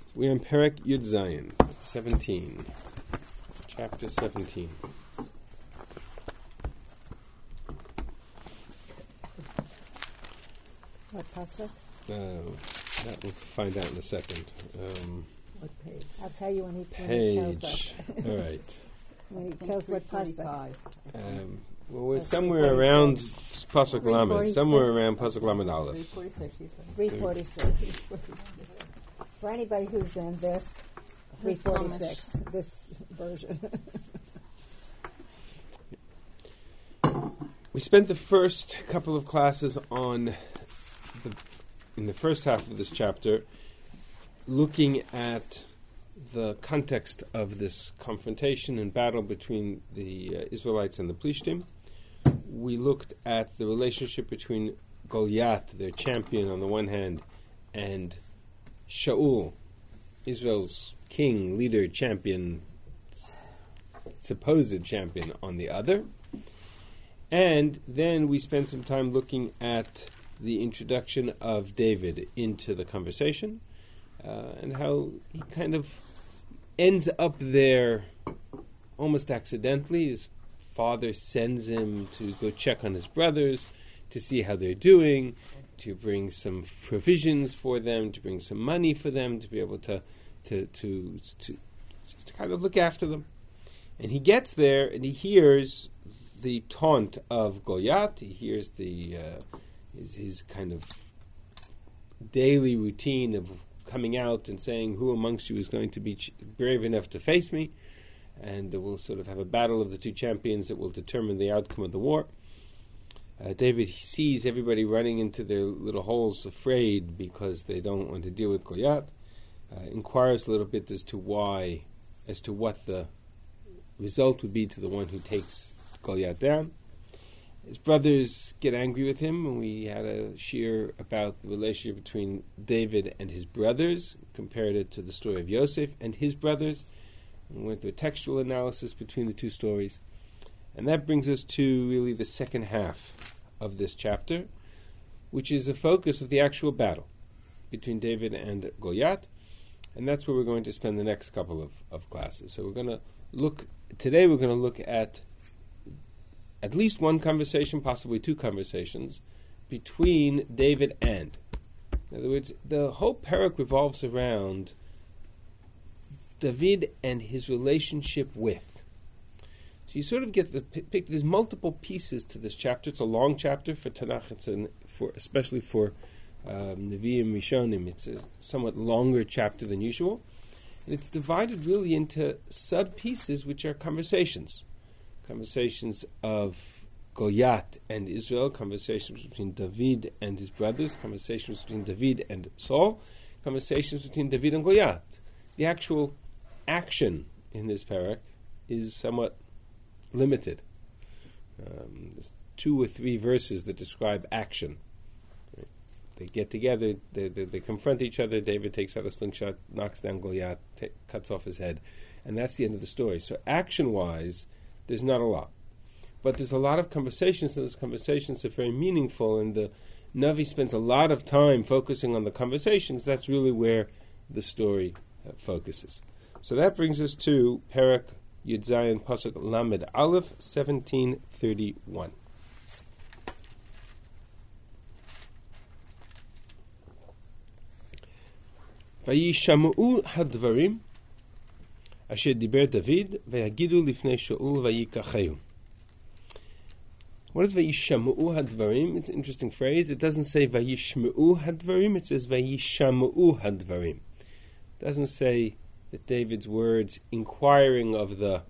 We're in Perek Yud Zayin, 17, chapter 17. What pasuk? That we'll find out in a second. What page? I'll tell you when he tells us. All right. When he tells what pasuk. Well, we're somewhere around Pasuk Lamed, somewhere around Pasuk Lamed Aleph. 346. For anybody who's in this, 346, this version. We spent the first couple of classes in the first half of this chapter, looking at the context of this confrontation and battle between the Israelites and the Plishtim. We looked at the relationship between Goliath, their champion, on the one hand, and Shaul, Israel's king, leader, champion, supposed champion, on the other. And then we spent some time looking at the introduction of David into the conversation, and how he kind of ends up there almost accidentally. His father sends him to go check on his brothers, to see how they're doing, to bring some provisions for them, to bring some money for them, to be able to kind of look after them. And he gets there and he hears the taunt of Goliath. He hears his kind of daily routine of coming out and saying, "Who amongst you is going to be brave enough to face me?" And we'll sort of have a battle of the two champions that will determine the outcome of the war. David sees everybody running into their little holes afraid because they don't want to deal with Goliath. Inquires a little bit as to what the result would be to the one who takes Goliath down. His brothers get angry with him, and we had a shir about the relationship between David and his brothers, compared it to the story of Yosef and his brothers. We went through a textual analysis between the two stories. And that brings us to really the second half of this chapter, which is the focus of the actual battle between David and Goliath. And that's where we're going to spend the next couple of classes. So we're going to look at least one conversation, possibly two conversations, between David and. In other words, the whole parak revolves around David and his relationship with. So you sort of get the picture. There's multiple pieces to this chapter. It's a long chapter for Tanakh. Especially for Nevi'im Rishonim. It's a somewhat longer chapter than usual. And it's divided really into sub-pieces, which are conversations. Conversations of Goliath and Israel, conversations between David and his brothers, conversations between David and Saul, conversations between David and Goliath. The actual action in this parak is somewhat limited. There's 2 or 3 verses that describe action. Right? They get together, they confront each other, David takes out a slingshot, knocks down Goliath, cuts off his head, and that's the end of the story. So action-wise, there's not a lot. But there's a lot of conversations, and those conversations are very meaningful, and the Navi spends a lot of time focusing on the conversations. That's really where the story focuses. So that brings us to Perek Yud Zayin Pasuk Lamed Aleph 1731. Vayishamu'u hadvarim asher diber David vayagidu lifnei Shaul vayikachehu. What is Vayishamu'u hadvarim? It's an interesting phrase. It doesn't say Vayishmu'u hadvarim. It says Vayishamu'u hadvarim. It doesn't say that David's words inquiring of the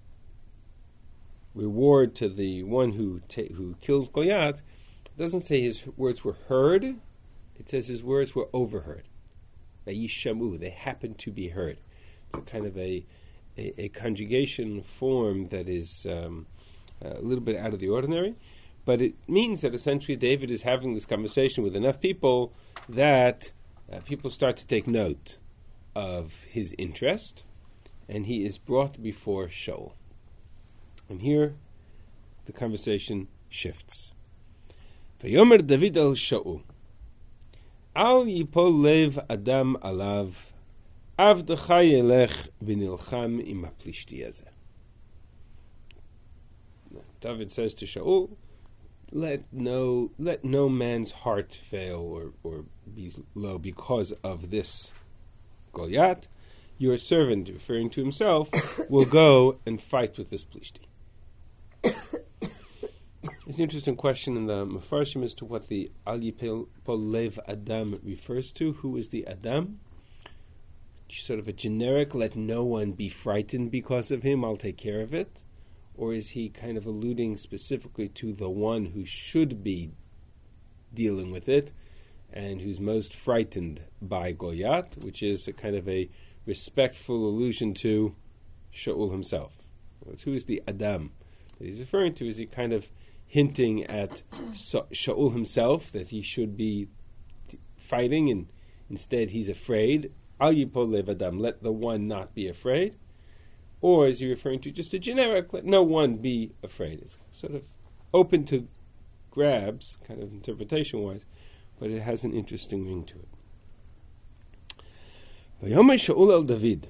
reward to the one who kills Goliath, it doesn't say his words were heard. It says his words were overheard. Vayishamu, they happened to be heard. It's a kind of a conjugation form that is a little bit out of the ordinary, but it means that essentially David is having this conversation with enough people that people start to take note of his interest, and he is brought before Shaul. And here the conversation shifts. Vayomer David al Shaul, Al yipol lev adam alav Avdecha yelech v'nilcham im haplishti hazeh. David says to Shaul, let no man's heart fail or be low because of this Goliath. Your servant, referring to himself, will go and fight with this Plishti. It's an interesting question in the Mefarshim as to what the Al Yipol Lev Adam refers to. Who is the Adam? Sort of a generic, let no one be frightened because of him, I'll take care of it. Or is he kind of alluding specifically to the one who should be dealing with it and who's most frightened by Goliath, which is a kind of a respectful allusion to Shaul himself. Who is the Adam that he's referring to? Is he kind of hinting at Shaul himself, that he should be fighting and instead he's afraid? Al Yipol Lev Adam, let the one not be afraid. Or is he referring to just a generic, let no one be afraid? It's sort of open to grabs, kind of interpretation-wise, but it has an interesting ring to it. Vayomer Shaul el David,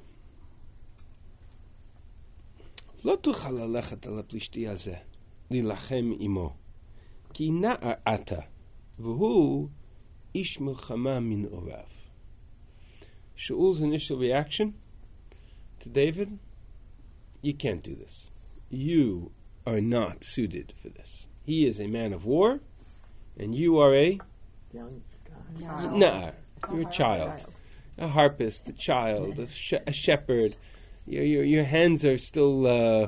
lo tuchal lelechet al haplishti hazeh lilachem imo, ki na'ar ata, v'hu ish milchama min orav. Shaul's initial reaction to David: you can't do this. You are not suited for this. He is a man of war, and you are a Young guy. na'ar. You're a child, a harpist, a child, a shepherd. Your hands are still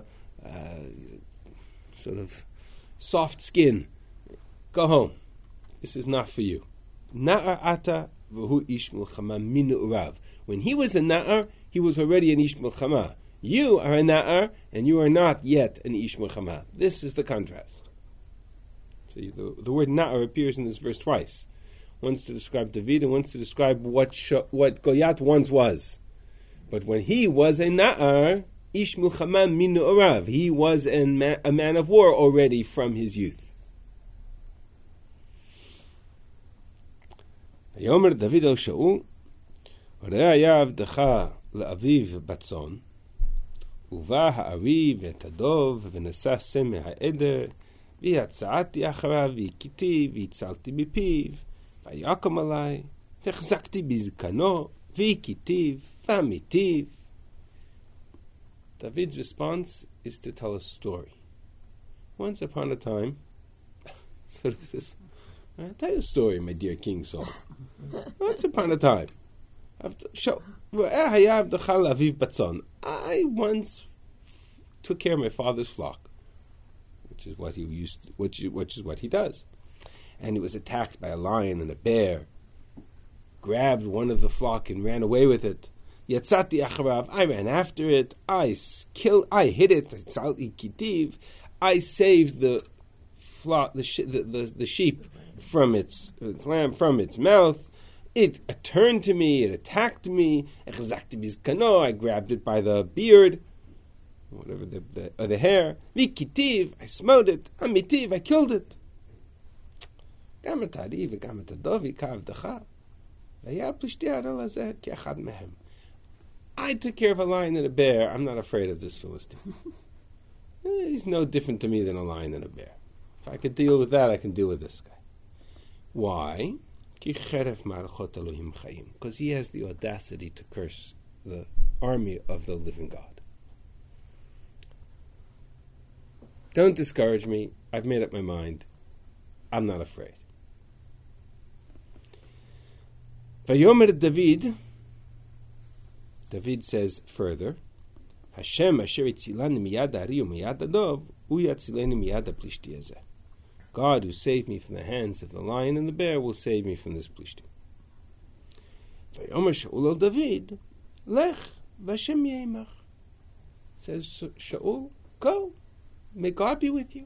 sort of soft skin. Go home. This is not for you. Na'ar ata v'hu ish milchama min urav. When he was a na'ar, he was already an ish milchama. You are a na'ar, and you are not yet an ish milchama. This is the contrast. So the word na'ar appears in this verse twice. Once to describe David, and once to describe what Goliath once was. But when he was a na'ar, ish milchama min urav, he was a man of war already from his youth. Vayomer David el Shaul, ראה היה עבדך לאביו בצאן, ובא הארי ואת הדוב, ונשא סמא העדר, ויצאתי אחריו, והכיתי, והצלתי מפיו, ויקום עלי, והחזקתי בזקנו, והכיתיו, ועמיתיו. David's response is to tell a story. Once upon a time, sort of this, I'll tell you a story, my dear King Saul. Once upon a time, I once took care of my father's flock, which is what he does. And he was attacked by a lion and a bear, grabbed one of the flock and ran away with it. Yatzati acharav, I ran after it, I hit it, I saved the flock, the sheep from its lamb from its mouth. It turned to me, it attacked me. I grabbed it by the beard, whatever the hair. Vikitiv, I smote it. Amitiv, I killed it. I took care of a lion and a bear. I'm not afraid of this Philistine. He's no different to me than a lion and a bear. If I could deal with that, I can deal with this guy. Why? Because he has the audacity to curse the army of the living God. Don't discourage me. I've made up my mind. I'm not afraid. Vayomer David says further, Hashem asher itzilani miyad ha'ari u'miyad ha'dov, hu yatzileni miyad ha'plishti hazeh. God, who saved me from the hands of the lion and the bear, will save me from this Plishti. Vayomer Shaul el David, lech v'Hashem yeimach. Says Shaul, go, may God be with you.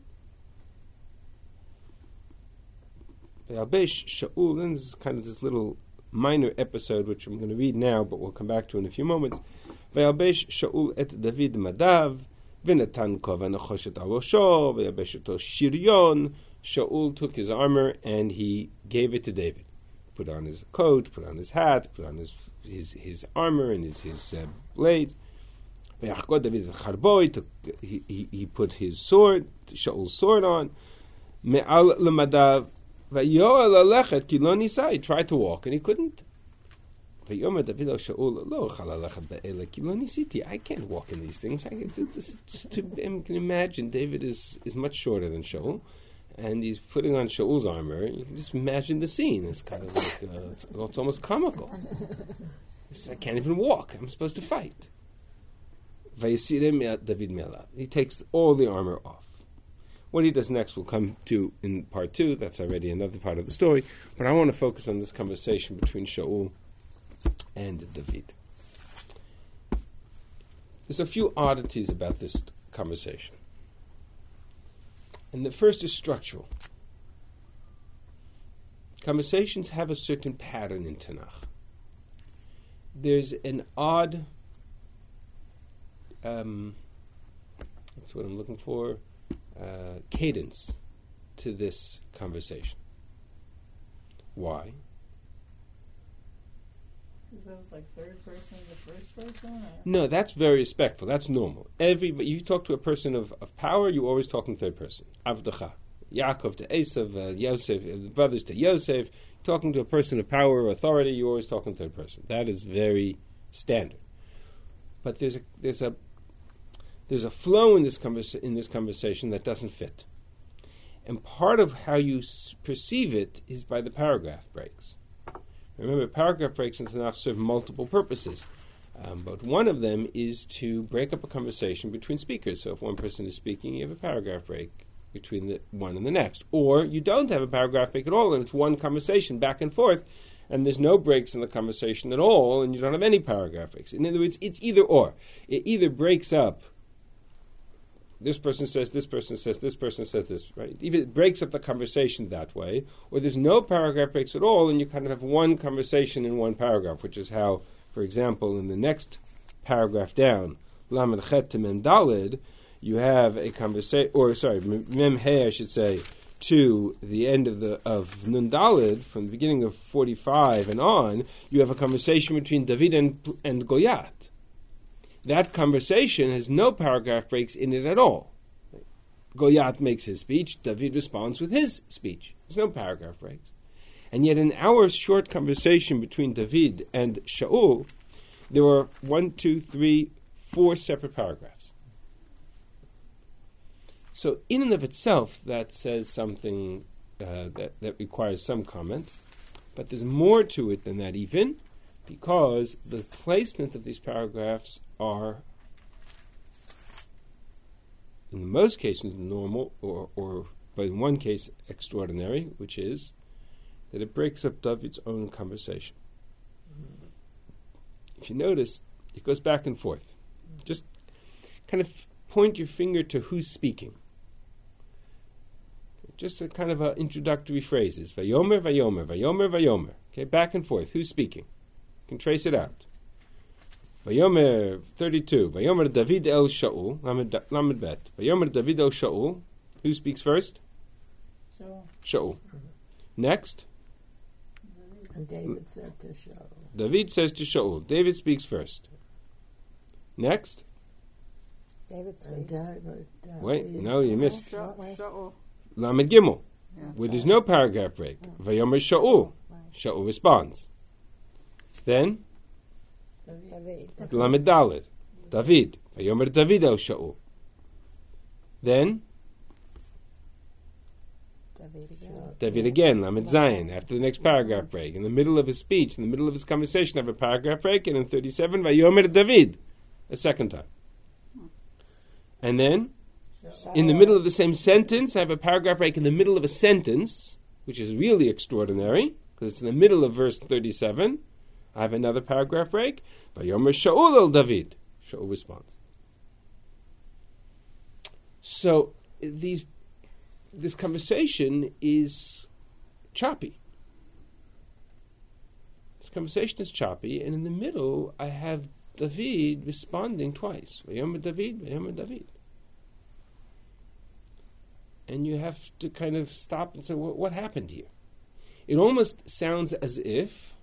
V'yalbesh Shaul, and this is kind of this little minor episode which I'm going to read now, but we'll come back to in a few moments. V'yalbesh Shaul et David madav, v'natan kova nechoshet al rosho, v'yalbesh oto shiryon. Shaul took his armor and he gave it to David. put on his coat, put on his hat, put on his armor and his blades. He put his sword, Shaul's sword on. He tried to walk and he couldn't. I can't walk in these things. Just to imagine, David is much shorter than Shaul, and he's putting on Shaul's armor. You can just imagine the scene. It's kind of like it's almost comical. I can't even walk. I'm supposed to fight. He takes all the armor off. What he does next we'll come to in part 2. That's already another part of the story. But I want to focus on this conversation between Shaul and David. There's a few oddities about this conversation. And the first is structural. Conversations have a certain pattern in Tanakh. There's an odd, that's what I'm looking for, cadence to this conversation. Why? Because that was like third person, the first person? Or? No, that's very respectful. That's normal. You talk to a person of power, you always talk in third person. Avdecha. Yaakov to Esav, Yosef, brothers to Yosef. Talking to a person of power or authority, you always talk in third person. That is very standard. But there's a flow in this conversation that doesn't fit. And part of how you perceive it is by the paragraph breaks. Remember, paragraph breaks in Tanakh serve multiple purposes. But one of them is to break up a conversation between speakers. So if one person is speaking, you have a paragraph break between the one and the next. Or you don't have a paragraph break at all, and it's one conversation back and forth, and there's no breaks in the conversation at all, and you don't have any paragraph breaks. In other words, it's either or. It either breaks up, this person says, this person says, this person says this, right? Either it breaks up the conversation that way, or there's no paragraph breaks at all, and you kind of have one conversation in one paragraph, which is how, for example, in the next paragraph down, Lamed Chet to Mem Daled, you have a conversation, Mem He, I should say, to the end of Nun Daled, from the beginning of 45 and on, you have a conversation between David and Goliath. That conversation has no paragraph breaks in it at all. Goliath makes his speech, David responds with his speech. There's no paragraph breaks. And yet in our short conversation between David and Shaul, there were 4 separate paragraphs. So in and of itself, that says something that requires some comment. But there's more to it than that even, because the placement of these paragraphs are, in most cases, normal, or but in one case, extraordinary, which is that it breaks up David's own conversation. If you notice, it goes back and forth. Just kind of point your finger to who's speaking. Just a kind of introductory phrases. Vayomer, vayomer, vayomer, vayomer. Okay, back and forth. Who's speaking? You can trace it out. Vayomer 32. Vayomer David el Shaul. Lamed bet. Vayomer David el Shaul. Who speaks first? Shaul. Next. And David said to Shaul. David says to Shaul. David speaks first. Next. David speaks. Wait, no, you missed. Shaul. Lamed Gimel, where there's no paragraph break. Vayomer Shaul. Shaul responds. Then, Lamed Daled, David. Vayomer David el Shaul. Then, David again, Lamed Zayin, after the next paragraph break. In the middle of his speech, in the middle of his conversation, I have a paragraph break, and in 37, Vayomer David, a second time. And then, in the middle of the same sentence, I have a paragraph break in the middle of a sentence, which is really extraordinary, because it's in the middle of verse 37. I have another paragraph break. Vayomer Shaul el David. Shaul responds. So this conversation is choppy. This conversation is choppy, and in the middle, I have David responding twice. Vayomer David, Vayomer David. And you have to kind of stop and say, what happened here? It almost sounds as if,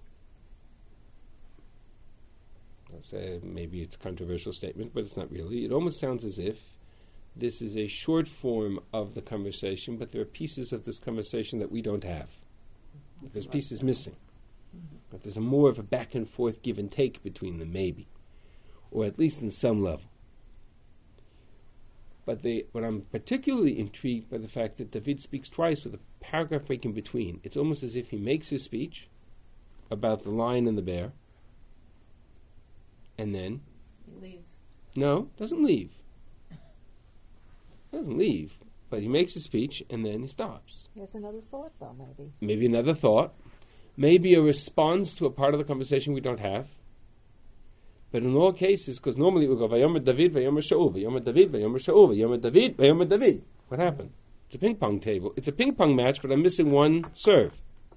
let's say maybe it's a controversial statement, but it's not really. It almost sounds as if this is a short form of the conversation, but there are pieces of this conversation that we don't have. There's pieces missing. But there's more of a back and forth give and take between them, maybe. Or at least in some level. But I'm particularly intrigued by the fact that David speaks twice with a paragraph break in between. It's almost as if he makes his speech about the lion and the bear, and then... He leaves. No, doesn't leave. Doesn't leave. But he makes his speech, and then he stops. He has another thought, though, maybe. Maybe another thought. Maybe a response to a part of the conversation we don't have. But in all cases, because normally we go, Vayomer David, Vayomer Shaul, Vayomer David, Vayomer Shaul, Vayomer David, Vayomer David. What happened? It's a ping pong table. It's a ping pong match, but I'm missing one serve.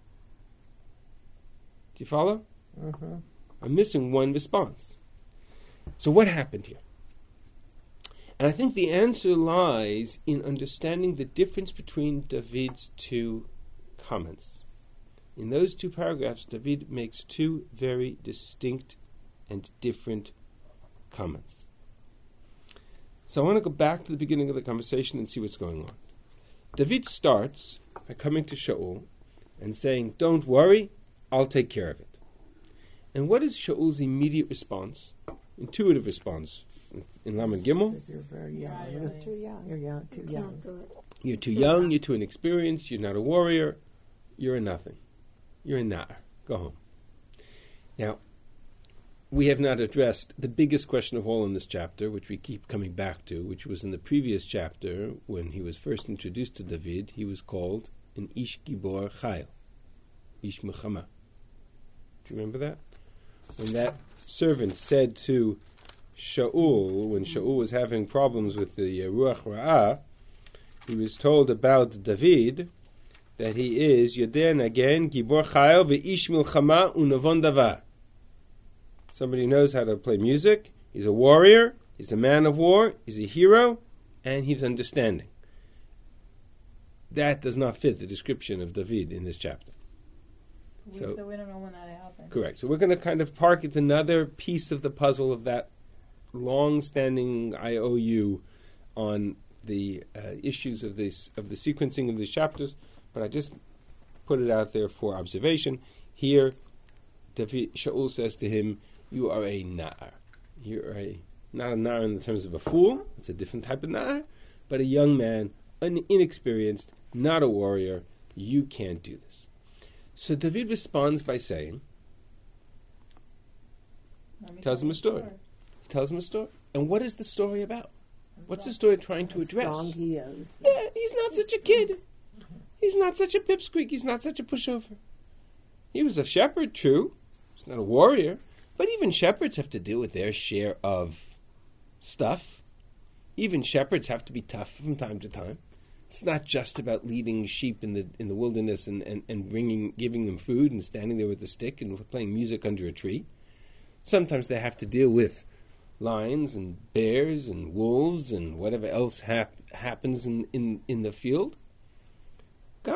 Do you follow? Mm-hmm. I'm missing one response. So what happened here? And I think the answer lies in understanding the difference between David's two comments. In those two paragraphs, David makes two very distinct and different comments. So I want to go back to the beginning of the conversation and see what's going on. David starts by coming to Shaul and saying, "Don't worry, I'll take care of it." And what is Shaul's immediate response? Intuitive response in Lamed Gimel? You're very young. You're too young. You're young. Too young. You're too young, you're too inexperienced, you're not a warrior, you're a nothing. You're a na'ar. Go home. Now, we have not addressed the biggest question of all in this chapter, which we keep coming back to, which was in the previous chapter, when he was first introduced to David, he was called an Ish Gibor Chayil, Ish Mechama. Do you remember that? When that servant said to Shaul, when Shaul was having problems with the Ruach Ra'ah, he was told about David that he is Yodeh again Gibor Chayil ve'ish milchama unavon davar. Somebody who knows how to play music. He's a warrior. He's a man of war. He's a hero, and he's understanding. That does not fit the description of David in this chapter. So we don't know when that happened. Correct. So we're going to kind of park. It's another piece of the puzzle of that long-standing IOU on the issues of the sequencing of these chapters. But I just put it out there for observation. Here, Shaul says to him, "You are a na'ar. You're not a na'ar in the terms of a fool. It's a different type of na'ar, but a young man, inexperienced, not a warrior. You can't do this." So David responds by saying, tells him a story. He tells him a story. And what is the story about? What's the story trying to address? Strong he is. Yeah, he's not such a kid. He's not such a pipsqueak. He's not such a pushover. He was a shepherd, true. He's not a warrior. But even shepherds have to deal with their share of stuff. Even shepherds have to be tough from time to time. It's not just about leading sheep in the wilderness and giving them food and standing there with a stick and playing music under a tree. Sometimes they have to deal with lions and bears and wolves and whatever else happens in the field. I'm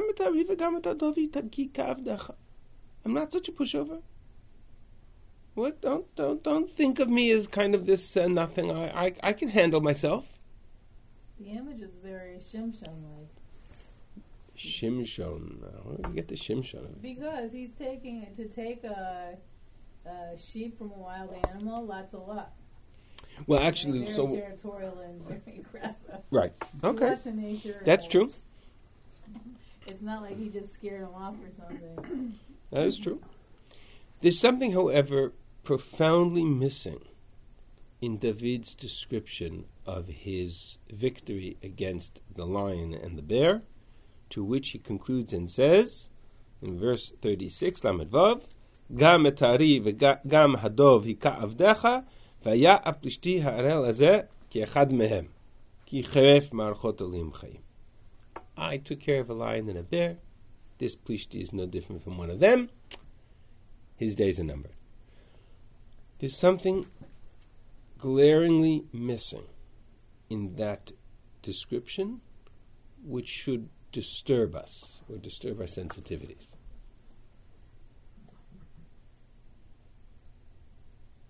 not such a pushover. What? Don't think of me as kind of this nothing. I can handle myself. The image is very Shimshon-like. Shimshon. Where do you get the Shimshon? Because he's take a sheep from a wild animal. That's a lot. Well, actually, very territorial and very aggressive. Right. Okay. Russian nature. That's true. It's not like he just scared him off or something. That is true. There's something, however, profoundly missing in David's description of his victory against the lion and the bear, to which he concludes and says, in verse 36, Lamed Vav, Gam etari v'gam hadov hika avdecha, v'ya aplishti ha'arel hazeh ki echad mehem, ki cheref ma'archot alim chayim. I took care of a lion and a bear. This Plishti is no different from one of them. His days are numbered. There's something glaringly missing in that description which should disturb us or disturb our sensitivities.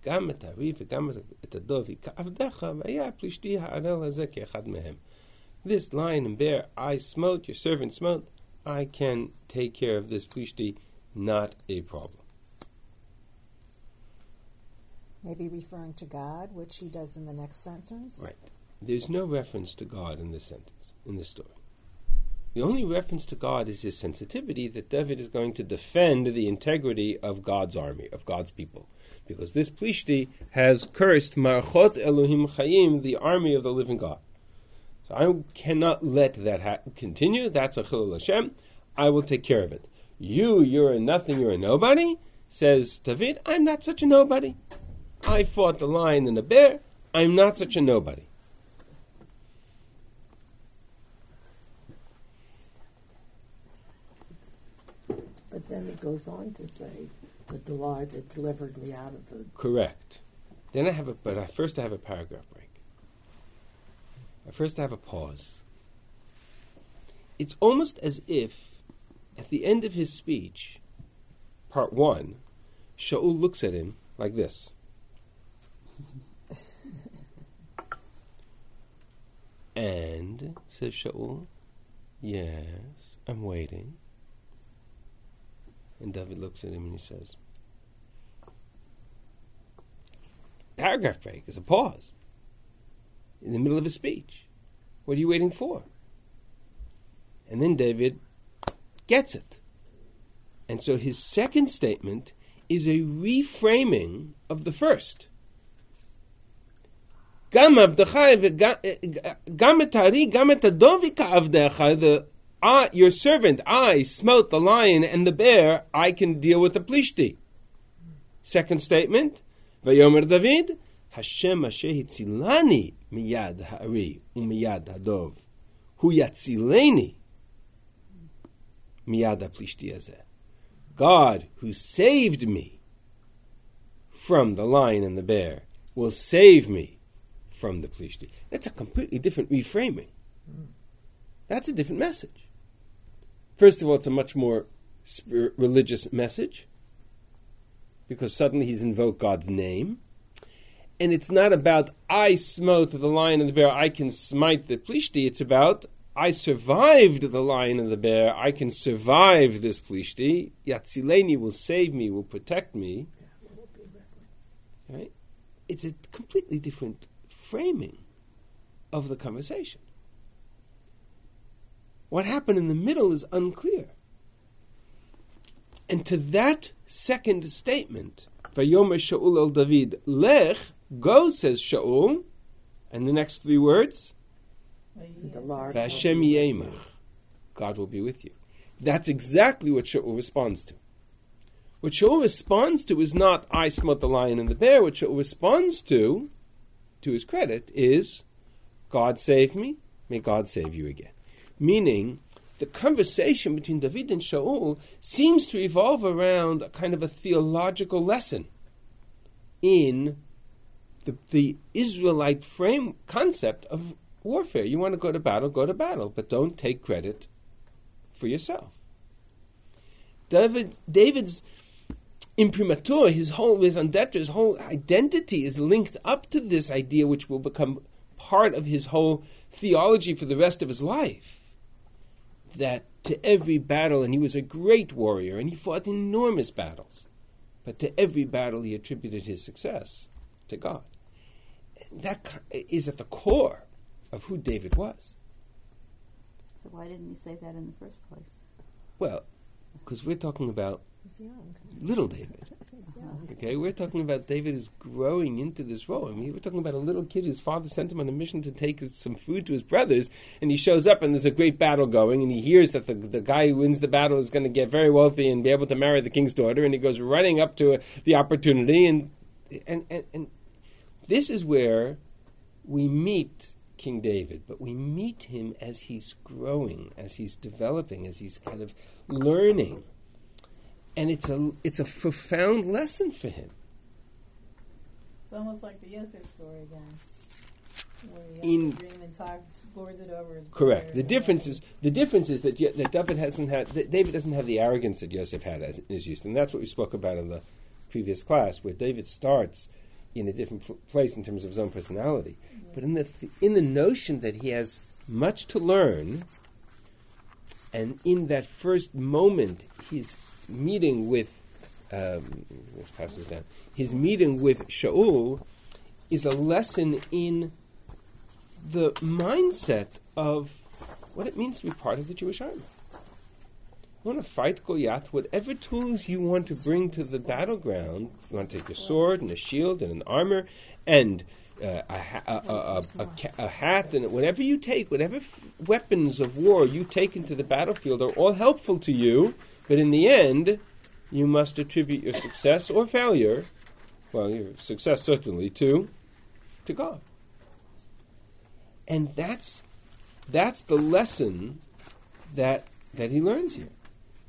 גם את הארי וגם את הדוב כעבדך, והיה פלישתי הערל הזה כאחד מהם. This lion and bear I smote, your servant smote, I can take care of this plishti, not a problem. Maybe referring to God, which he does in the next sentence. Right. There's no reference to God in this sentence, in this story. The only reference to God is his sensitivity that David is going to defend the integrity of God's army, of God's people. Because this plishti has cursed Marchot Elohim Chayim, the army of the living God. So I cannot let that continue. That's a Chilul Hashem. I will take care of it. You're a nothing, you're a nobody, says David. I'm not such a nobody. I fought the lion and the bear. I'm not such a nobody. But then it goes on to say that the Lord that delivered me out of the... Correct. Then first I have a paragraph break. First I have a pause. It's almost as if, at the end of his speech, part 1, Shaul looks at him like this. And, says Shaul, yes, I'm waiting. And David looks at him and he says, paragraph break is a pause in the middle of a speech. What are you waiting for? And then David gets it. And so his second statement is a reframing of the first. Your servant, I smote the lion and the bear, I can deal with the plishti. Second statement, Vayomer David, Hashem asher hitzilani miyad ha'ari umiyad hadov, hu yatzileni miyad ha'plishti hazeh. God, who saved me from the lion and the bear, will save me from the plishti. That's a completely different reframing. That's a different message. First of all, it's a much more religious message, because suddenly he's invoked God's name. And it's not about, I smote the lion and the bear, I can smite the plishti. It's about, I survived the lion and the bear, I can survive this plishti. Yatzileni will save me, will protect me. Right? It's a completely different framing of the conversation. What happened in the middle is unclear. And to that second statement, Vayomer Shaul el David, Lech, go, says Shaul, and the next three words, V'Hashem yemach, God will be with you. That's exactly what Shaul responds to. What Shaul responds to is not, I smote the lion and the bear. What Shaul responds to his credit, is, God saved me, may God save you again. Meaning, the conversation between David and Shaul seems to revolve around a kind of a theological lesson in the Israelite frame concept of warfare. You want to go to battle, but don't take credit for yourself. David's imprimatur, his whole identity is linked up to this idea, which will become part of his whole theology for the rest of his life. That to every battle, and he was a great warrior, and he fought enormous battles, but to every battle he attributed his success to God. That is at the core of who David was. So why didn't he say that in the first place? Well, because we're talking about He's young. little David. He's young. Okay, we're talking about David is growing into this role. I mean, we're talking about a little kid whose father sent him on a mission to take some food to his brothers, and he shows up and there's a great battle going, and he hears that the guy who wins the battle is going to get very wealthy and be able to marry the king's daughter, and he goes running up to the opportunity, and this is where we meet King David, but we meet him as he's growing, as he's developing, as he's kind of learning. And it's a profound lesson for him. It's almost like the Yosef story again, where he has a dream and lords it over his Correct. The brothers. difference is that David doesn't have the arrogance that Yosef had in his youth, and that's what we spoke about in the previous class, where David starts in a different place in terms of his own personality. But in the notion that he has much to learn, and in that first moment, his meeting with let's pass this down. His meeting with Shaul is a lesson in the mindset of what it means to be part of the Jewish army. You want to fight Goliath, whatever tools you want to bring to the battleground, if you want to take a sword and a shield and an armor and a hat and whatever you take, whatever weapons of war you take into the battlefield are all helpful to you, but in the end, you must attribute your success or failure, well, your success certainly, to God. And that's the lesson that he learns here.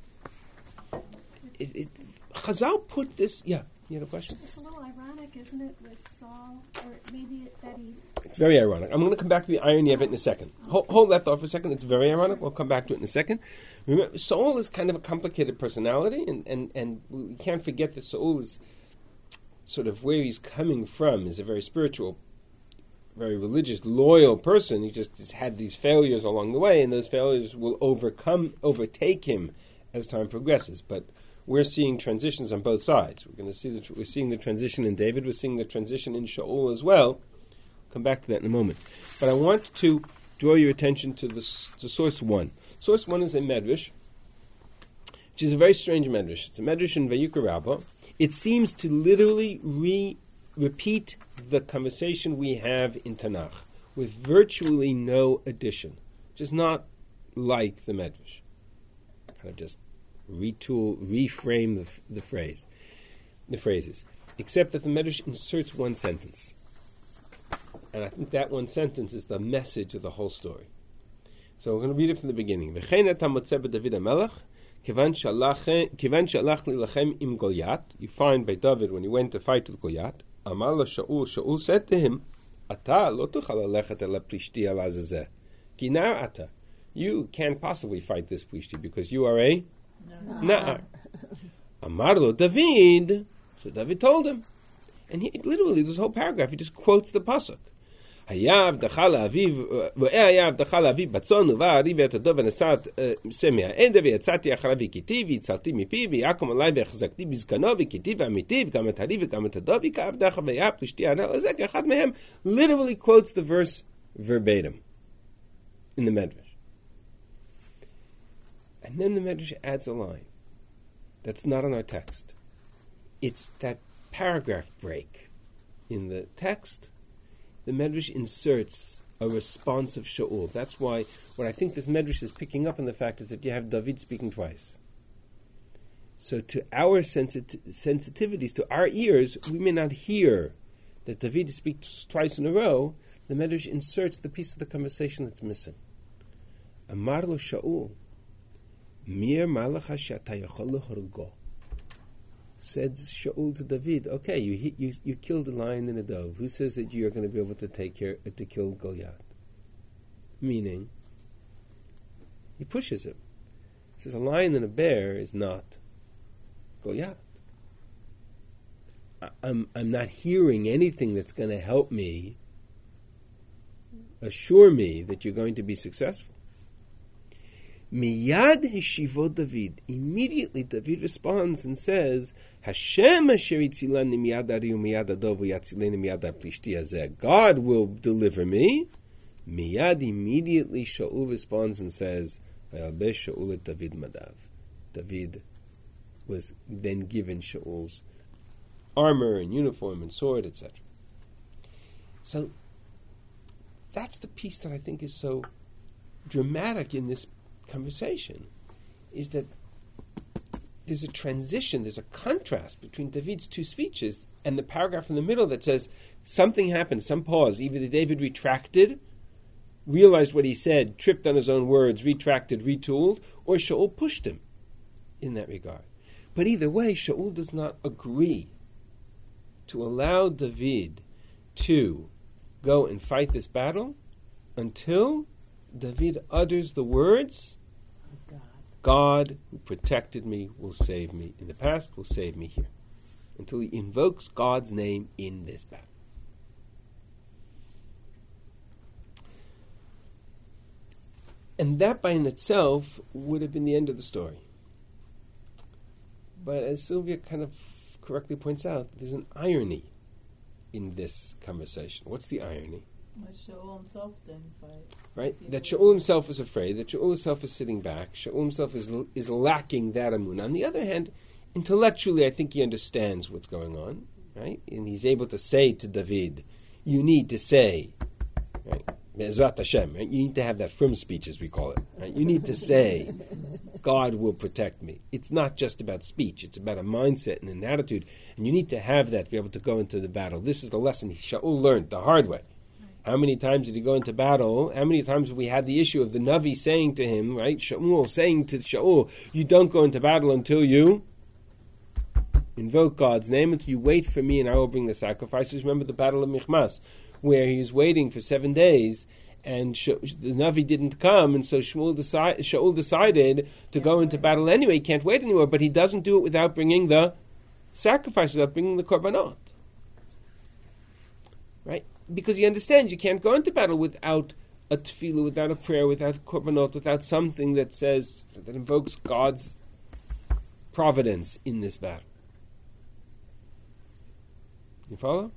Chazal put this. Yeah, you had a question? It's a little ironic, isn't it, with Saul, or maybe that he... It's very ironic. I'm going to come back to the irony of it in a second. Hold that thought for a second. It's very ironic. We'll come back to it in a second. Remember, Saul is kind of a complicated personality, and we can't forget that Saul is sort of where he's coming from is a very spiritual, very religious, loyal person. He just has had these failures along the way, and those failures will overtake him as time progresses. But we're seeing transitions on both sides. We're going to see we're seeing the transition in David. We're seeing the transition in Shaul as well. Come back to that in a moment. But I want to draw your attention to source one. Source one is a medrash, which is a very strange medrash. It's a medrash in Vayikra Rabbah. It seems to literally repeat the conversation we have in Tanakh with virtually no addition. Just not like the medrash. Kind of just reframe the phrases. Except that the medrash inserts one sentence. And I think that one sentence is the message of the whole story. So we're going to read it from the beginning. You find by David when he went to fight with Goliath, Amar lo Shaul said to him, Ata lo tuchal halechet el Plishti al Azazeh. Ki nar ata. You can't possibly fight this Plishti because you are a Na'ar. Amar lo David. So David told him. And he literally, this whole paragraph, he just quotes the pasuk. Hayav dachal aviv batzon uvari ve'etado v'nesat semia enda ve'yatzati acharav v'kiti v'yitzalti mipi v'yakom alai v'chazakti b'zkano v'kiti v'amiti v'gam et hari v'gam et hado v'ka'avdacha v'yap l'shti anel ezek echad mehem literally quotes the verse verbatim in the Medrash. And then the Medrash adds a line that's not in our text. It's that paragraph break in the text. The Medrash inserts a response of Shaul. That's why what I think this Medrash is picking up on the fact is that you have David speaking twice. So to our sensitivities, to our ears, we may not hear that David speaks twice in a row. The Medrash inserts the piece of the conversation that's missing. Amar lo Shaul, mir malacha she'ata yachol lehorgo. Said Shaul to David, okay, you killed a lion and a dove. Who says that you are going to be able to to kill Goliath? Meaning, he pushes him. He says a lion and a bear is not Goliath. I'm not hearing anything that's going to help me assure me that you're going to be successful. Miyad hishivot David. Immediately David responds and says, Hashem asher yitzilani miyad ari u'miyad adov u'yatzileni miyad ha'plishti hazeh. God will deliver me. Miyad, immediately Shaul responds and says, Vayalbesh Shaul et David madav. David was then given Shaul's armor and uniform and sword, etc. So that's the piece that I think is so dramatic in this conversation, is that there's a transition, there's a contrast between David's two speeches and the paragraph in the middle that says something happened, some pause. Either David retracted, realized what he said, tripped on his own words, retracted, retooled, or Shaul pushed him in that regard. But either way, Shaul does not agree to allow David to go and fight this battle until David utters the words, God who protected me will save me in the past, will save me here. until he invokes God's name in this battle. And that by in itself would have been the end of the story. But as Sylvia kind of correctly points out, there's an irony in this conversation. What's the irony? Well, Shaul himself didn't fight. Right? That Shaul himself is afraid, that Shaul himself is sitting back, Shaul himself is lacking that emunah. On the other hand, intellectually, I think he understands what's going on, right? And he's able to say to David, you need to say, right? Be'ezrat Hashem, right? You need to have that frum speech, as we call it, right? You need to say, God will protect me. It's not just about speech, it's about a mindset and an attitude, and you need to have that to be able to go into the battle. This is the lesson Shaul learned the hard way. How many times did he go into battle? How many times have we had the issue of the Navi saying to him, right? Shaul saying to Shaul, you don't go into battle until you invoke God's name, until you wait for me and I will bring the sacrifices. Remember the battle of Michmas, where he was waiting for 7 days and the Navi didn't come, and so Shaul decided to go into battle anyway. He can't wait anymore, but he doesn't do it without bringing the sacrifices, without bringing the korbanot. Right? Because he understands you can't go into battle without a tefillah, without a prayer, without korbanot, without something that says, that invokes God's providence in this battle. You follow?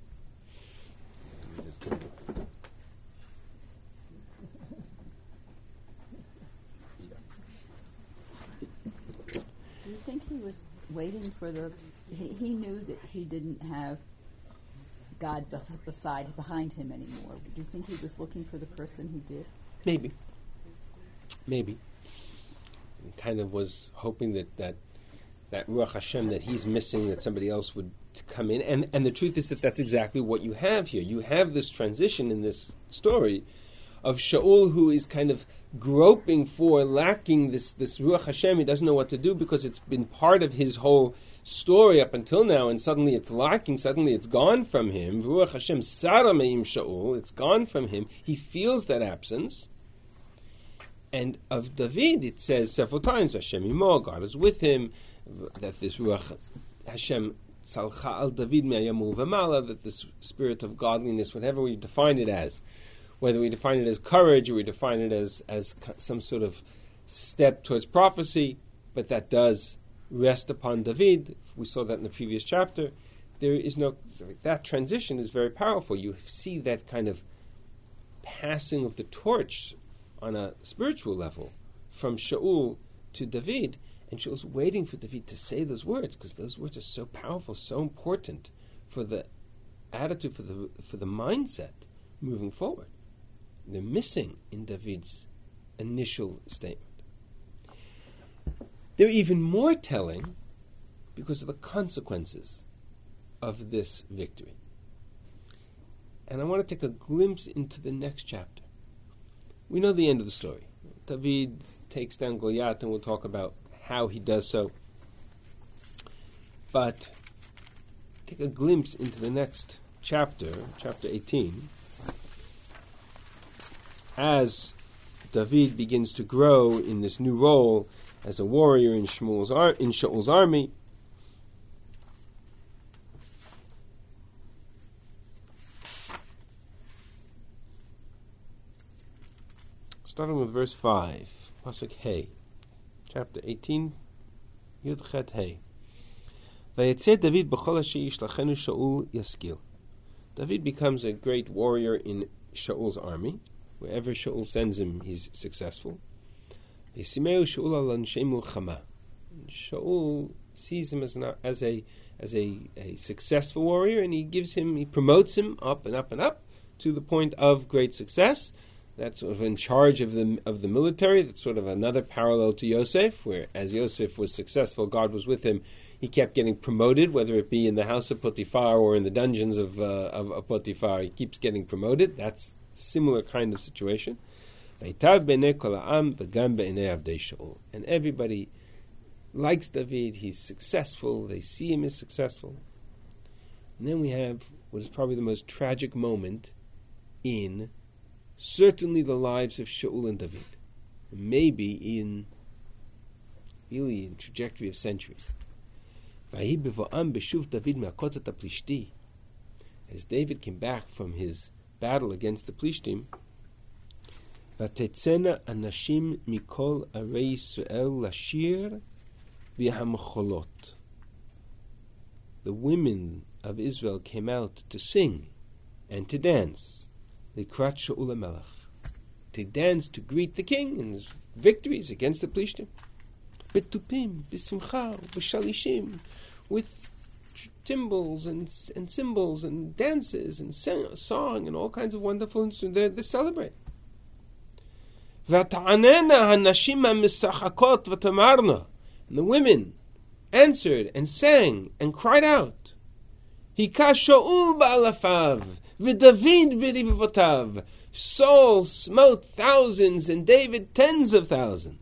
Do you think he was waiting for he knew that he didn't have God behind him anymore. Do you think he was looking for the person who did? Maybe. He kind of was hoping that Ruach Hashem that he's missing, that somebody else would come in. And the truth is that that's exactly what you have here. You have this transition in this story of Shaul who is kind of groping for, lacking this Ruach Hashem. He doesn't know what to do because it's been part of his whole story up until now, and suddenly it's lacking, suddenly it's gone from him. Ruach Hashem Sara Me'im Shaul, it's gone from him. He feels that absence. And of David, it says several times, Hashem Imo, God is with him, that this Ruach Hashem Salcha al David Me'ayamu V'mala, that this spirit of godliness, whatever we define it as, whether we define it as courage or we define it as some sort of step towards prophecy, but that does rest upon David. We saw that in the previous chapter. There is that transition is very powerful. You see that kind of passing of the torch on a spiritual level from Shaul to David, and Shaul's waiting for David to say those words because those words are so powerful, so important for the attitude, for the mindset moving forward. They're missing in David's initial statement. They're even more telling because of the consequences of this victory. And I want to take a glimpse into the next chapter. We know the end of the story. David takes down Goliath, and we'll talk about how he does so. But take a glimpse into the next chapter, chapter 18, as David begins to grow in this new role as a warrior in Shaul's army. Starting with verse 5, Pasuk Hey, chapter 18, Yud Chet Hey. Vayetze David b'chol asher yishlachenu Shaul yaskil. David becomes a great warrior in Shaul's army. Wherever Shaul sends him, he's successful. Shaul sees him as a successful warrior, and he promotes him up and up and up to the point of great success. That's sort of in charge of the military. That's sort of another parallel to Yosef, where as Yosef was successful, God was with him. He kept getting promoted, whether it be in the house of Potiphar or in the dungeons of Potiphar. He keeps getting promoted. That's a similar kind of situation. And everybody likes David. He's successful. They see him as successful. And then we have what is probably the most tragic moment in certainly the lives of Shaul and David. Maybe in trajectory of centuries. Vahi bevo'am beshuv David me'akotat haplishti. As David came back from his battle against the Plishtim, Vatetzena anashim mikol arei Yisrael lashir v'hamcholot. The women of Israel came out to sing and to dance, likrat Shaul HaMelech, to dance to greet the king and his victories against the Plishtim. Betupim, b'simcha, b'shalishim, with timbrels and cymbals and dances and song and all kinds of wonderful instruments. They're celebrating. V'ta'anena hanashim ha'misachakot v'tamarna. And the women answered and sang and cried out, Hika Shaul ba'alafav, v'David b'rivotav. Saul smote thousands and David tens of thousands.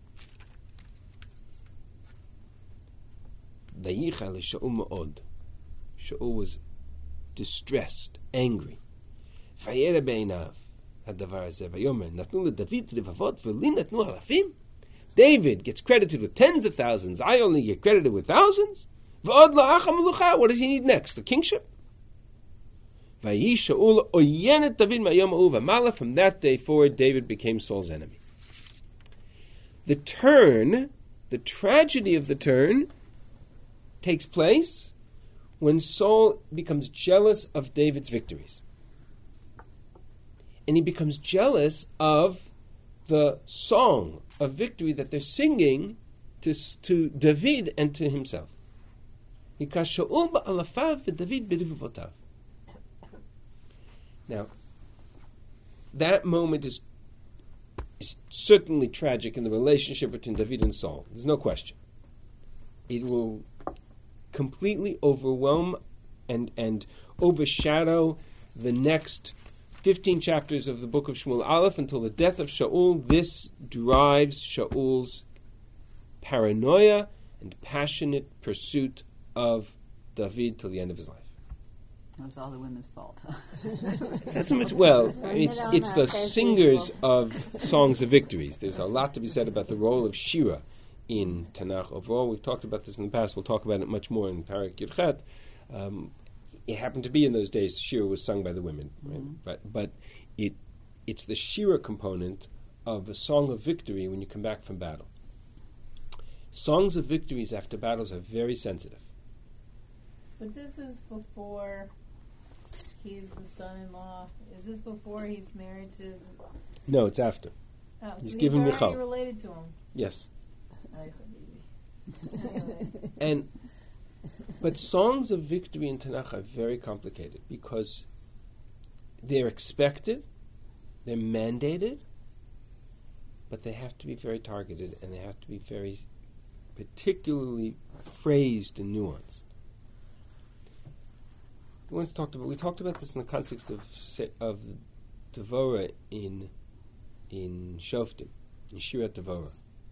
Vayicha leShaul ma'od. Shaul was distressed, angry. Vayera be'einav hadavar hazeh vayomer natnu leDavid rivavot v'li natnu alafim. David gets credited with tens of thousands. I only get credited with thousands. V'od la'acha melucha. What does he need next? The kingship? Vayi Shaul oyenet David ma'yom ha'u v'mala. From that day forward, David became Saul's enemy. The tragedy of the turn, takes place when Saul becomes jealous of David's victories. And he becomes jealous of the song of victory that they're singing to David and to himself. Now, that moment is certainly tragic in the relationship between David and Saul. There's no question. It will completely overwhelm and overshadow the next 15 chapters of the book of Shmuel Aleph until the death of Shaul. This drives Shaul's paranoia and passionate pursuit of David till the end of his life. That was all the women's fault. That's so much. Well, it's the singers of songs of victories. There's a lot to be said about the role of Shira in Tanakh. Overall, we've talked about this in the past. We'll talk about it much more in Parak Yudchet. It happened to be in those days Shira was sung by the women, right? But it's the Shira component of a song of victory when you come back from battle. Songs of victories after battles are very sensitive. But this is before he's the son-in-law. Is this before he's married to? No, it's after. Oh, He's so given he's Michal. already related to him. Yes. Anyway. But songs of victory in Tanakh are very complicated because they're expected, they're mandated, but they have to be very targeted and they have to be very particularly phrased and nuanced. We talked about this in the context of Devorah in Shoftim, in Shirat Devorah.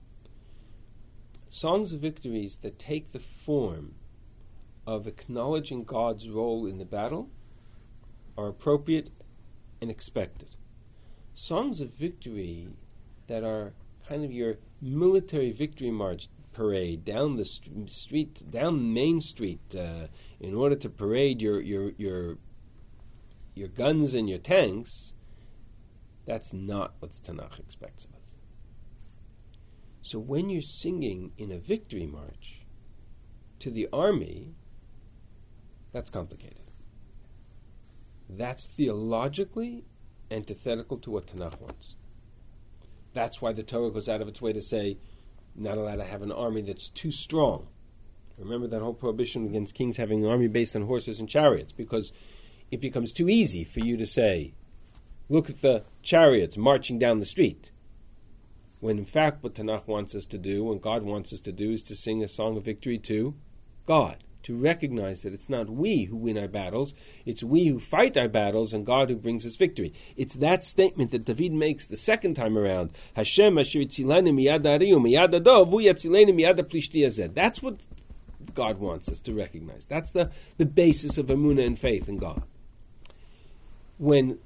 Songs of victories that take the form of acknowledging God's role in the battle are appropriate and expected. Songs of victory that are kind of your military victory march parade down the street, down Main Street, in order to parade your guns and your tanks. That's not what the Tanakh expects of us. So when you're singing in a victory march to the army, that's complicated. That's theologically antithetical to what Tanakh wants. That's why the Torah goes out of its way to say, not allowed to have an army that's too strong. Remember that whole prohibition against kings having an army based on horses and chariots, because it becomes too easy for you to say, look at the chariots marching down the street. When in fact what Tanakh wants us to do, and God wants us to do, is to sing a song of victory to God. To recognize that it's not we who win our battles, it's we who fight our battles and God who brings us victory. It's that statement that David makes the second time around. Hashem asher yitzilani miyad ha'ari u'miyad ha'dov hu yatzilani miyad ha'plishti hazeh. That's what God wants us to recognize. That's the basis of emunah and faith in God. When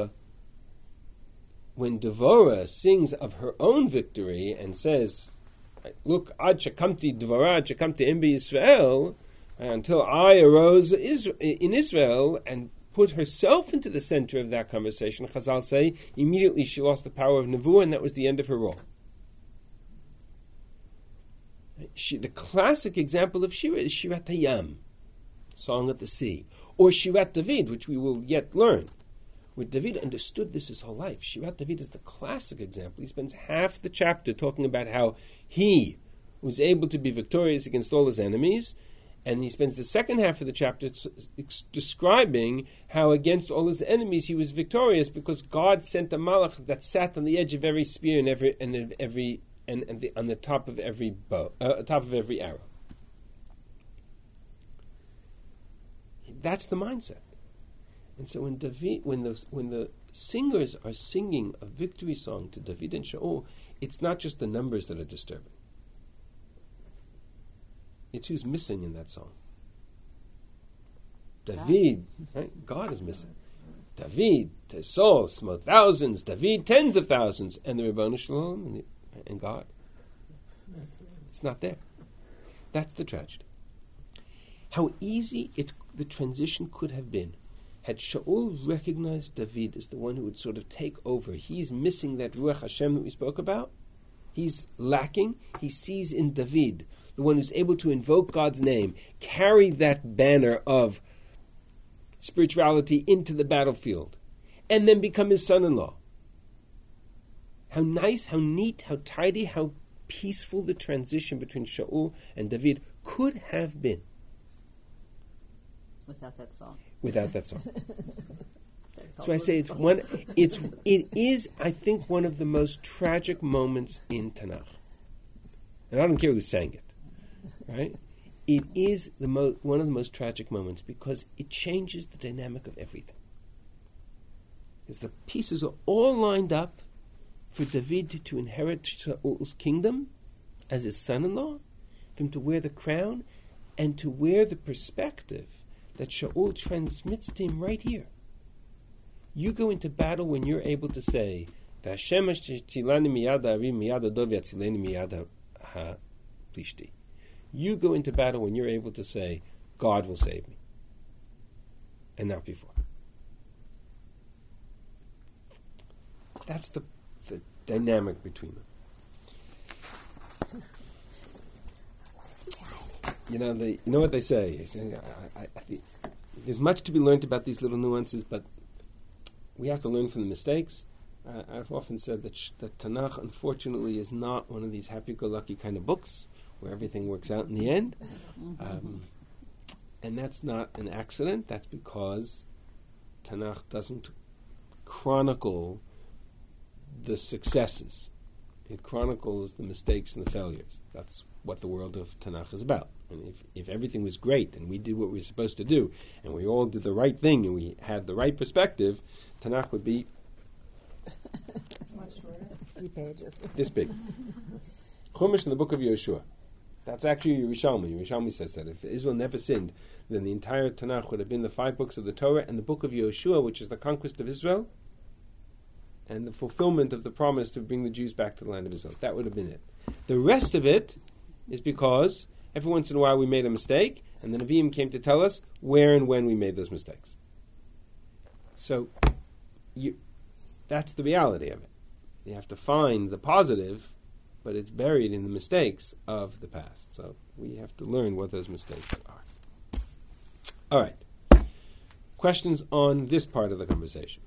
Devorah sings of her own victory and says, look, ad shekamti Devorah, ad shekamti Imbi Yisrael, until I arose in Israel and put herself into the center of that conversation, Chazal say, immediately she lost the power of Nevuah, and that was the end of her role. The classic example of Shira is Shirat Hayam, Song of the Sea, or Shirat David, which we will yet learn. Where David understood this his whole life. Shirat David is the classic example. He spends half the chapter talking about how he was able to be victorious against all his enemies, and he spends the second half of the chapter describing how against all his enemies he was victorious because God sent a malach that sat on the edge of every spear and on the top of every bow, top of every arrow. That's the mindset. And so when the singers are singing a victory song to David and Shaul, it's not just the numbers that are disturbing. It's who's missing in that song. David, right? God is missing. David, Saul smote thousands. David, tens of thousands, and the Ribono Shel Olam and God. It's not there. That's the tragedy. How easy the transition could have been had Shaul recognized David as the one who would sort of take over. He's missing that Ruach Hashem that we spoke about. He's lacking. He sees in David the one who's able to invoke God's name, carry that banner of spirituality into the battlefield, and then become his son-in-law. How nice, how neat, how tidy, how peaceful the transition between Shaul and David could have been. Without that song. Without that song. So I say it is, I think, one of the most tragic moments in Tanakh. And I don't care who sang it, right? It is one of the most tragic moments because it changes the dynamic of everything. Because the pieces are all lined up for David to inherit Shaul's kingdom as his son-in-law, for him to wear the crown, and to wear the perspective that Shaul transmits to him right here. You go into battle when you're able to say, "V'Hashem tzilani miyad ha'arim miyad hadov yatzileni miyad ha'plishti." You go into battle when you're able to say, "God will save me," and not before. That's the dynamic between them. You know what they say. There's much to be learned about these little nuances, but we have to learn from the mistakes. I've often said that Tanakh, unfortunately, is not one of these happy-go-lucky kind of books where everything works out in the end. And that's not an accident. That's because Tanakh doesn't chronicle the successes. It chronicles the mistakes and the failures. That's what the world of Tanakh is about. And if everything was great and we did what we were supposed to do and we all did the right thing and we had the right perspective, Tanakh would be Much shorter. A few pages. This big. Chumash in the book of Yehoshua. That's actually Yerushalmi. Yerushalmi says that if Israel never sinned, then the entire Tanakh would have been the 5 books of the Torah and the book of Yehoshua, which is the conquest of Israel and the fulfillment of the promise to bring the Jews back to the land of Israel. That would have been it. The rest of it is because every once in a while we made a mistake, and the Nevi'im came to tell us where and when we made those mistakes. So, that's the reality of it. You have to find the positive, but it's buried in the mistakes of the past. So, we have to learn what those mistakes are. All right. Questions on this part of the conversation?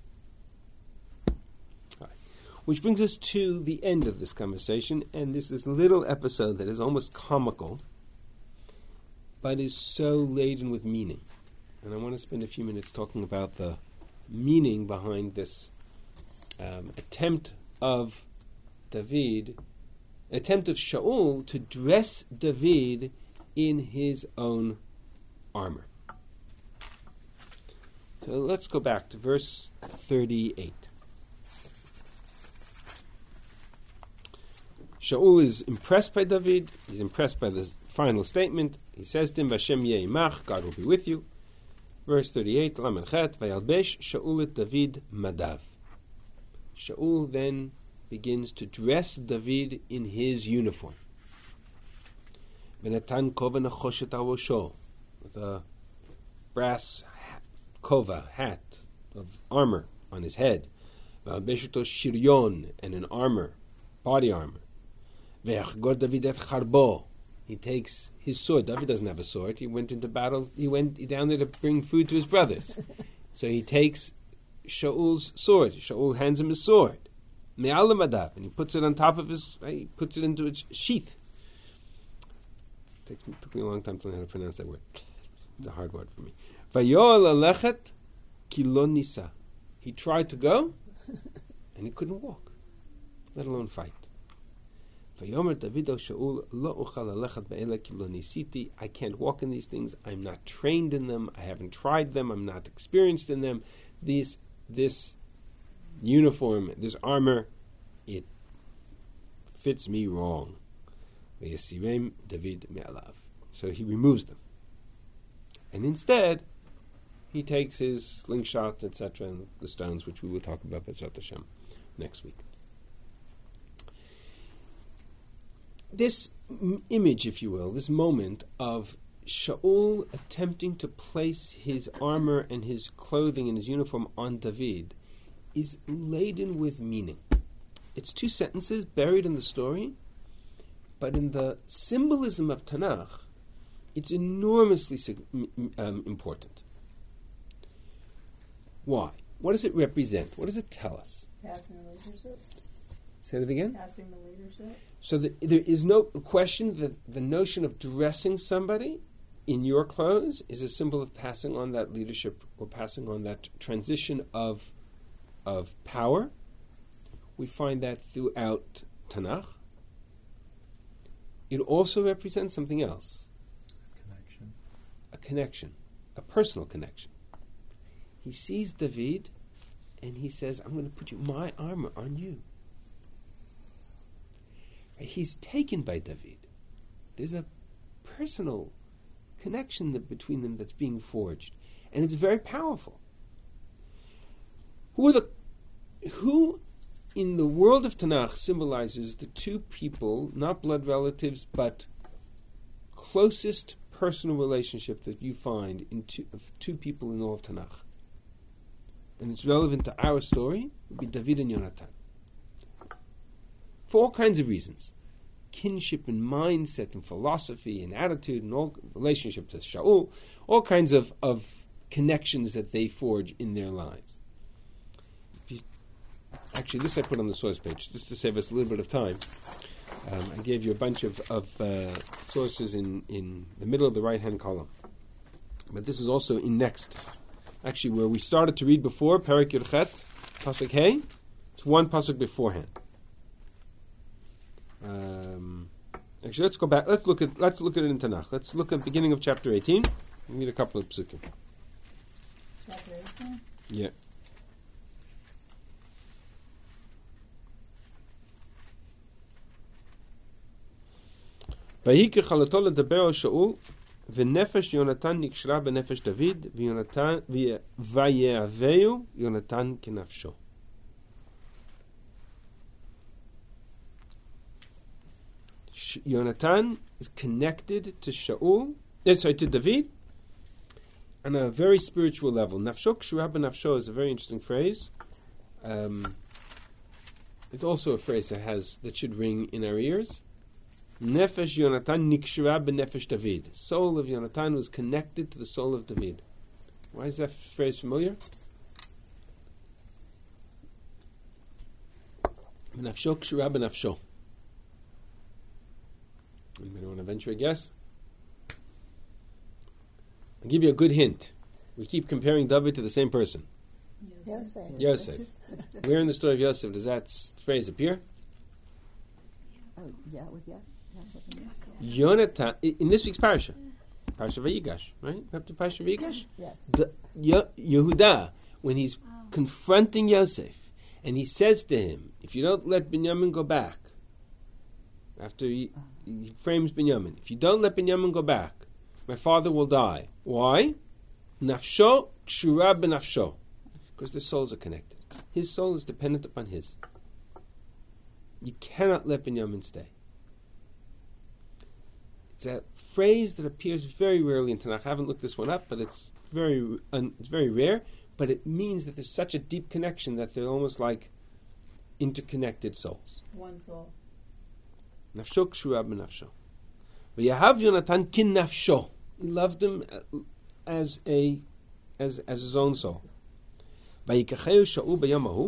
Which brings us to the end of this conversation, and this is a little episode that is almost comical, but is so laden with meaning. And I want to spend a few minutes talking about the meaning behind this attempt of Shaul to dress David in his own armor. So let's go back to verse 38. Shaul is impressed by David. He's impressed by the final statement. He says to him, "Vashem yeimach," God will be with you. Verse 38, Lamed Chet, Vayalbesh Shaul et David madav. Shaul then begins to dress David in his uniform. V'natan koven achoshet al rosho, with a brass kova, hat of armor on his head. Ve'albesheto shiryon, and an armor, body armor. Ve'achgor David et charbo. He takes his sword. David doesn't have a sword. He went into battle. He went down there to bring food to his brothers. So he takes Shaul's sword. Shaul hands him his sword. Me'al madav, and he puts it on top of his, he puts it into its sheath. Took me a long time to learn how to pronounce that word. It's a hard word for me. Vayol alechet kilon nisa. He tried to go, and he couldn't walk, let alone fight. Vayomer David el Shaul lo uchal alechet be'ela kilon nisiti. I can't walk in these things. I'm not trained in them. I haven't tried them. I'm not experienced in them. This uniform, this armor, it fits me wrong. Vayasirem David me'alav. So he removes them, and instead he takes his slingshot, etc., and the stones, which we will talk about B'ezrat Hashem next week. This image, if you will, this moment of Shaul attempting to place his armor and his clothing and his uniform on David is laden with meaning. It's two sentences buried in the story, but in the symbolism of Tanakh, it's enormously important. Why? What does it represent? What does it tell us? Passing the leadership. Say that again? Passing the leadership. So there is no question that the notion of dressing somebody in your clothes is a symbol of passing on that leadership or passing on that transition of power. We find that throughout Tanakh. It also represents something else. A connection, a personal connection. He sees David and he says, I'm going to put my armor on you. He's taken by David. There's a personal connection between them that's being forged, and it's very powerful. Who in the world of Tanakh symbolizes the two people, not blood relatives, but closest personal relationship that you find in two people in all of Tanakh? And it's relevant to our story, would be David and Yonatan. For all kinds of reasons. Kinship and mindset and philosophy and attitude and all relationships with Shaul, all kinds of connections that they forge in their lives. Actually, this I put on the source page, just to save us a little bit of time. I gave you a bunch of sources in the middle of the right-hand column. But this is also in next. Actually, where we started to read before, Perek Yudchet, Pasuk Hey, it's one Pasuk beforehand. Actually, let's go back. Let's look at it in Tanakh. Let's look at the beginning of chapter 18. We need a couple of psukim. Chapter 18? Yeah. ויהי ככלתו לדבר על שאול, ונפש יונתן נקשרה בנפש דוד, ויהבהו יונתן כנפשו. Yonatan is connected to to David, on a very spiritual level. Nafsho kshura b'nafsho is a very interesting phrase. It's also a phrase that should ring in our ears. Nefesh Yonatan nikshura b'nefesh David. Soul of Yonatan was connected to the soul of David. Why is that phrase familiar? Nafsho kshura b'nafsho. Anybody want to venture a guess? I'll give you a good hint. We keep comparing David to the same person. Yosef. Where in the story of Yosef does that phrase appear? Oh, yeah, with Yonatan, in this week's parasha. Parasha Vayigash, right? Up to Parasha Vayigash? Yes. Yehuda, when he's confronting Yosef, and he says to him, if you don't let Binyamin go back, after he frames Binyamin, if you don't let Binyamin go back, my father will die. Why? Nafsho kshura b'nafsho. Because their souls are connected. His soul is dependent upon his. You cannot let Binyamin stay. It's a phrase that appears very rarely in Tanakh. I haven't looked this one up, but it's very rare. But it means that there's such a deep connection that they're almost like interconnected souls. One soul. Nafsho kshura b'nafsho. V'yahav Yonatan kin nafsho. He loved him as his own soul. Vayikacheu Shaul b'yom hahu.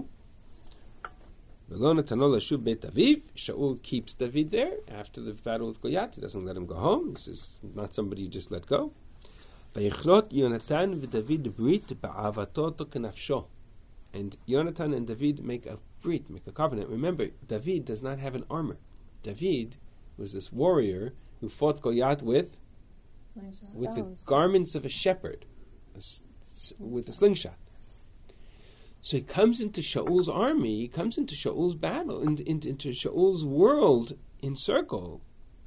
V'lo natano l'shuv beit aviv. Shaul keeps David there after the battle with Goliath. He doesn't let him go home. This is not somebody you just let go. Vayichlot Yonatan v'David brit ba'avato kenafsho. And Yonatan and David make a brit, make a covenant. Remember, David does not have an armor. David was this warrior who fought Goliath with the garments of a shepherd, with a slingshot. So he comes into Shaul's army, he comes into Shaul's battle, into Shaul's world in circle,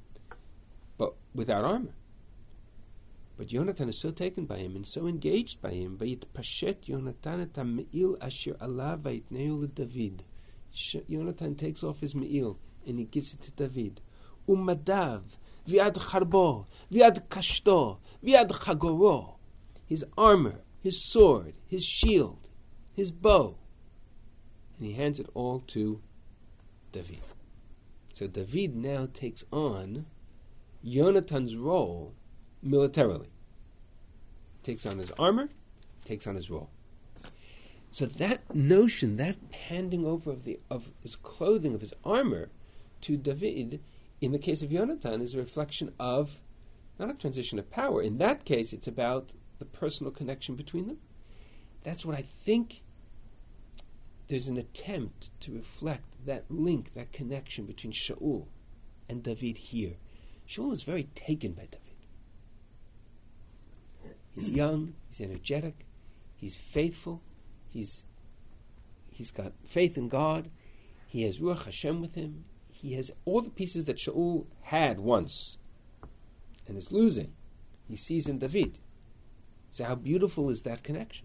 but without armor. But Yonatan is so taken by him and so engaged by him. Vayitpashet Yonatan et ha'me'il asher alav vayitneu leDavid. Yonatan takes off his me'il and he gives it to David. Umadav v'ad charbo v'ad kashto v'ad chagoro. His armor, his sword, his shield, his bow. And he hands it all to David. So David now takes on Yonatan's role militarily. Takes on his armor, takes on his role. So that notion, that handing over of his clothing, of his armor to David, in the case of Yonatan, is a reflection of not a transition of power. In that case, it's about the personal connection between them. That's what I think. There's an attempt to reflect that link, that connection between Shaul and David here. Shaul is very taken by David. He's young, he's energetic, he's faithful, he's got faith in God, he has Ruach Hashem with him, he has all the pieces that Shaul had once and is losing. He sees in David. So how beautiful is that connection?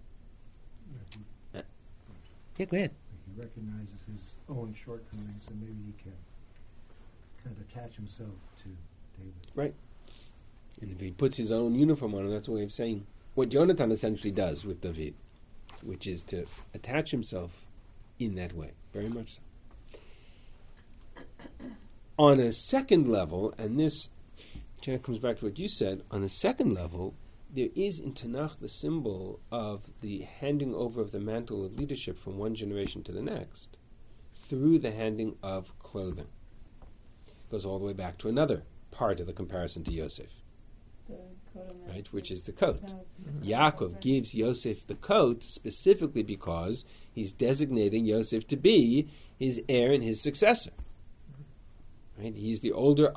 Yeah, go ahead. He recognizes his own shortcomings and maybe he can kind of attach himself to David. Right. And if he puts his own uniform on, that's a way of saying what Yonatan essentially does with David, which is to attach himself in that way, very much so. On a second level, and this kind of comes back to what you said, on a second level, there is in Tanakh the symbol of the handing over of the mantle of leadership from one generation to the next through the handing of clothing. It goes all the way back to another part of the comparison to Yosef. Right, which is the coat. Yaakov gives Yosef the coat specifically because he's designating Yosef to be his heir and his successor. Right, he's the oldest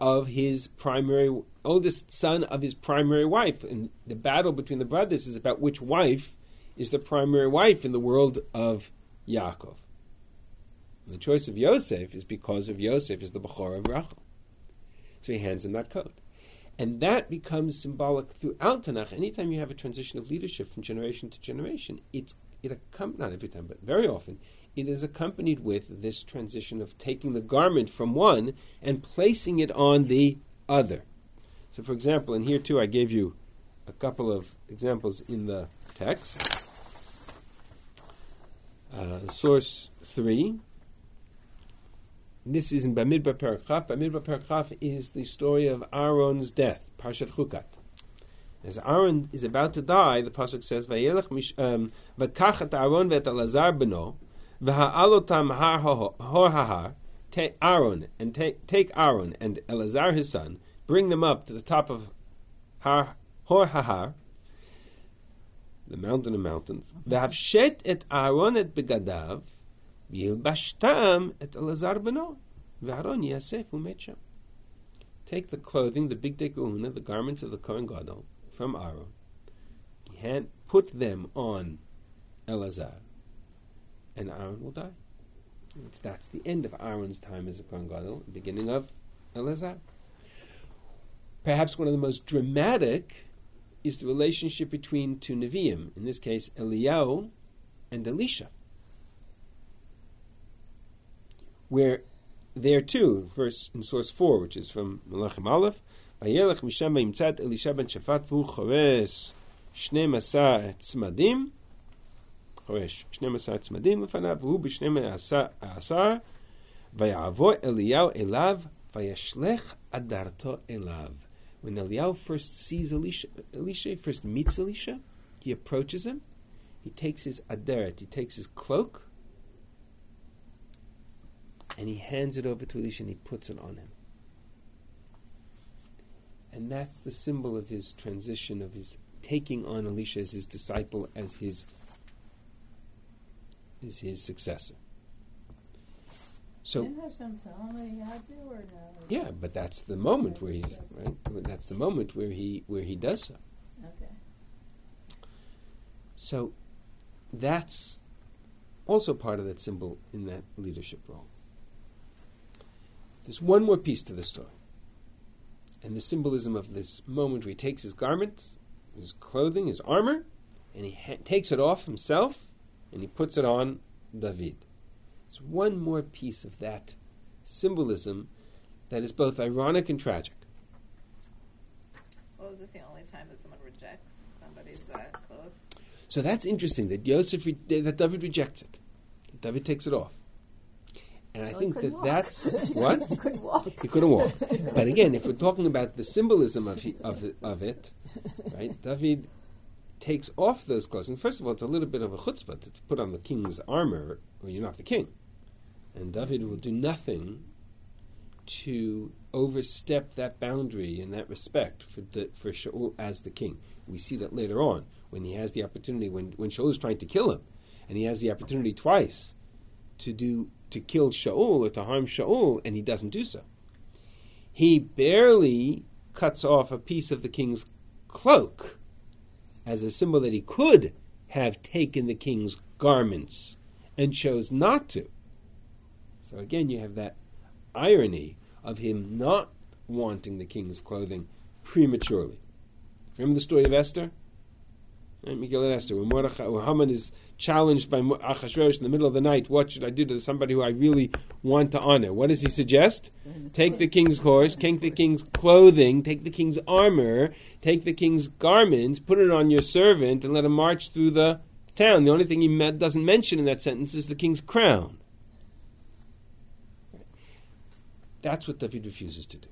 son of his primary wife, and the battle between the brothers is about which wife is the primary wife in the world of Yaakov. And the choice of Yosef is because of Yosef is the Bechor of Rachel. So he hands him that coat. And that becomes symbolic throughout Tanakh. Anytime you have a transition of leadership from generation to generation, not every time, but very often, it is accompanied with this transition of taking the garment from one and placing it on the other. So, for example, and here too I gave you a couple of examples in the text. Source 3. This is in Bamidbar Perek Chaf. Bamidbar Perek Chaf is the story of Aaron's death, Parshat Chukat. As Aaron is about to die, the pasuk says, "Vayelech v'kach et Aaron ve'et Elazar beno v'ha'alotam hor hahar." Take Aaron and Elazar his son, bring them up to the top of Hor Hahar, the mountain of mountains. V'havshet et Aaron et begadav. V'yilbashtam et Elazar beno, v'Aaron yasef u'met shem. Take the clothing, the bigdei kehuna, the garments of the Kohen Gadol from Aaron, put them on Elazar, and Aaron will die. That's the end of Aaron's time as a Kohen Gadol, the beginning of Elazar. Perhaps one of the most dramatic is the relationship between two Nevi'im, in this case Eliyahu and Elisha, where there too, verse in source 4, which is from Melachim Aleph, וילך משם וימצא את אלישע בן שפט והוא חורש 12 צמדים, חורש 12 צמדים לפניו, והוא ב12 ויעבור אליהו אליו וישלך אדרתו אליו. When Eliyahu first sees Elisha first meets Elisha, he approaches him, he takes his aderet, he takes his cloak, and he hands it over to Elisha and he puts it on him. And that's the symbol of his transition, of his taking on Elisha as his disciple, as his successor. So, didn't Hashem tell him that he had to, or no? Yeah, but that's the moment where he's right. That's the moment where he does so. Okay. So, that's also part of that symbol in that leadership role. There's one more piece to the story, and the symbolism of this moment where he takes his garments, his clothing, his armor, and he takes it off himself, and he puts it on David. It's one more piece of that symbolism that is both ironic and tragic. Well, is this the only time that someone rejects somebody's clothes? So that's interesting that that David rejects it. That David takes it off. And I think that's what? He couldn't walk. He couldn't walk. But again, if we're talking about the symbolism of it, right? David takes off those clothes. And first of all, it's a little bit of a chutzpah to put on the king's armor when you're not the king. And David will do nothing to overstep that boundary and that respect for Shaul as the king. We see that later on when he has the opportunity, when Shaul is trying to kill him, and he has the opportunity twice to kill Shaul or to harm Shaul, and he doesn't do so. He barely cuts off a piece of the king's cloak as a symbol that he could have taken the king's garments and chose not to. So again, you have that irony of him not wanting the king's clothing prematurely. Remember the story of Esther? Right, Megillah Esther, when Haman is challenged by Achashverosh in the middle of the night, what should I do to somebody who I really want to honor? What does he suggest? Take the king's horse, take the king's clothing, take the king's armor, take the king's garments, put it on your servant, and let him march through the town. The only thing he doesn't mention in that sentence is the king's crown. That's what David refuses to do.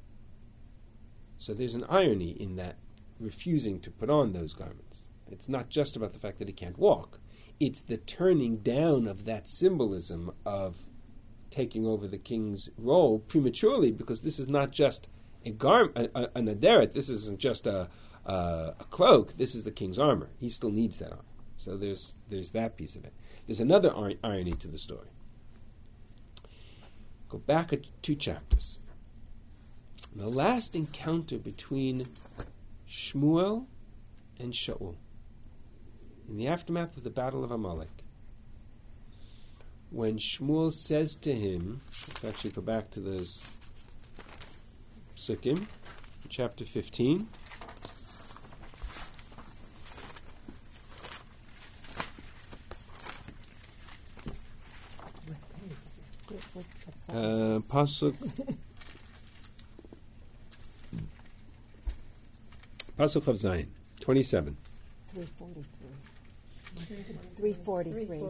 So there's an irony in that refusing to put on those garments. It's not just about the fact that he can't walk. It's the turning down of that symbolism of taking over the king's role prematurely, because this is not just an aderet. This isn't just a cloak. This is the king's armor. He still needs that armor. So there's that piece of it. There's another irony to the story. Go back 2 chapters. The last encounter between Shmuel and Shaul, in the aftermath of the Battle of Amalek, when Shmuel says to him, let's actually go back to those Sukkim, chapter 15. Pasuk of Zayin, 27. 343.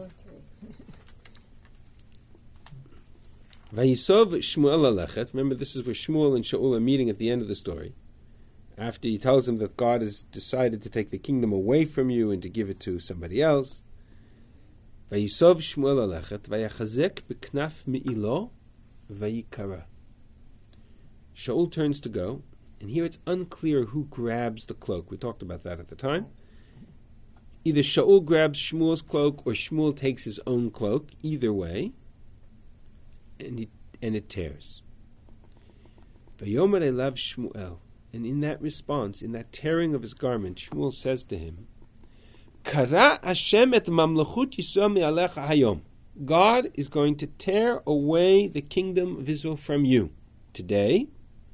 Vayisov Shmuel alechet. Remember, this is where Shmuel and Shaul are meeting at the end of the story. After he tells him that God has decided to take the kingdom away from you and to give it to somebody else. Vayisov Shmuel alechet vayachazek b'knaf mi'ilo vayikara. Shaul turns to go, and here it's unclear who grabs the cloak. We talked about that at the time. Either Shaul grabs Shmuel's cloak or Shmuel takes his own cloak. Either way, and it tears. Vayomer elav Shmuel, and in that response, in that tearing of his garment, Shmuel says to him, Kara Hashem et mamlechut Yisrael me'alecha hayom. God is going to tear away the kingdom of Israel from you today.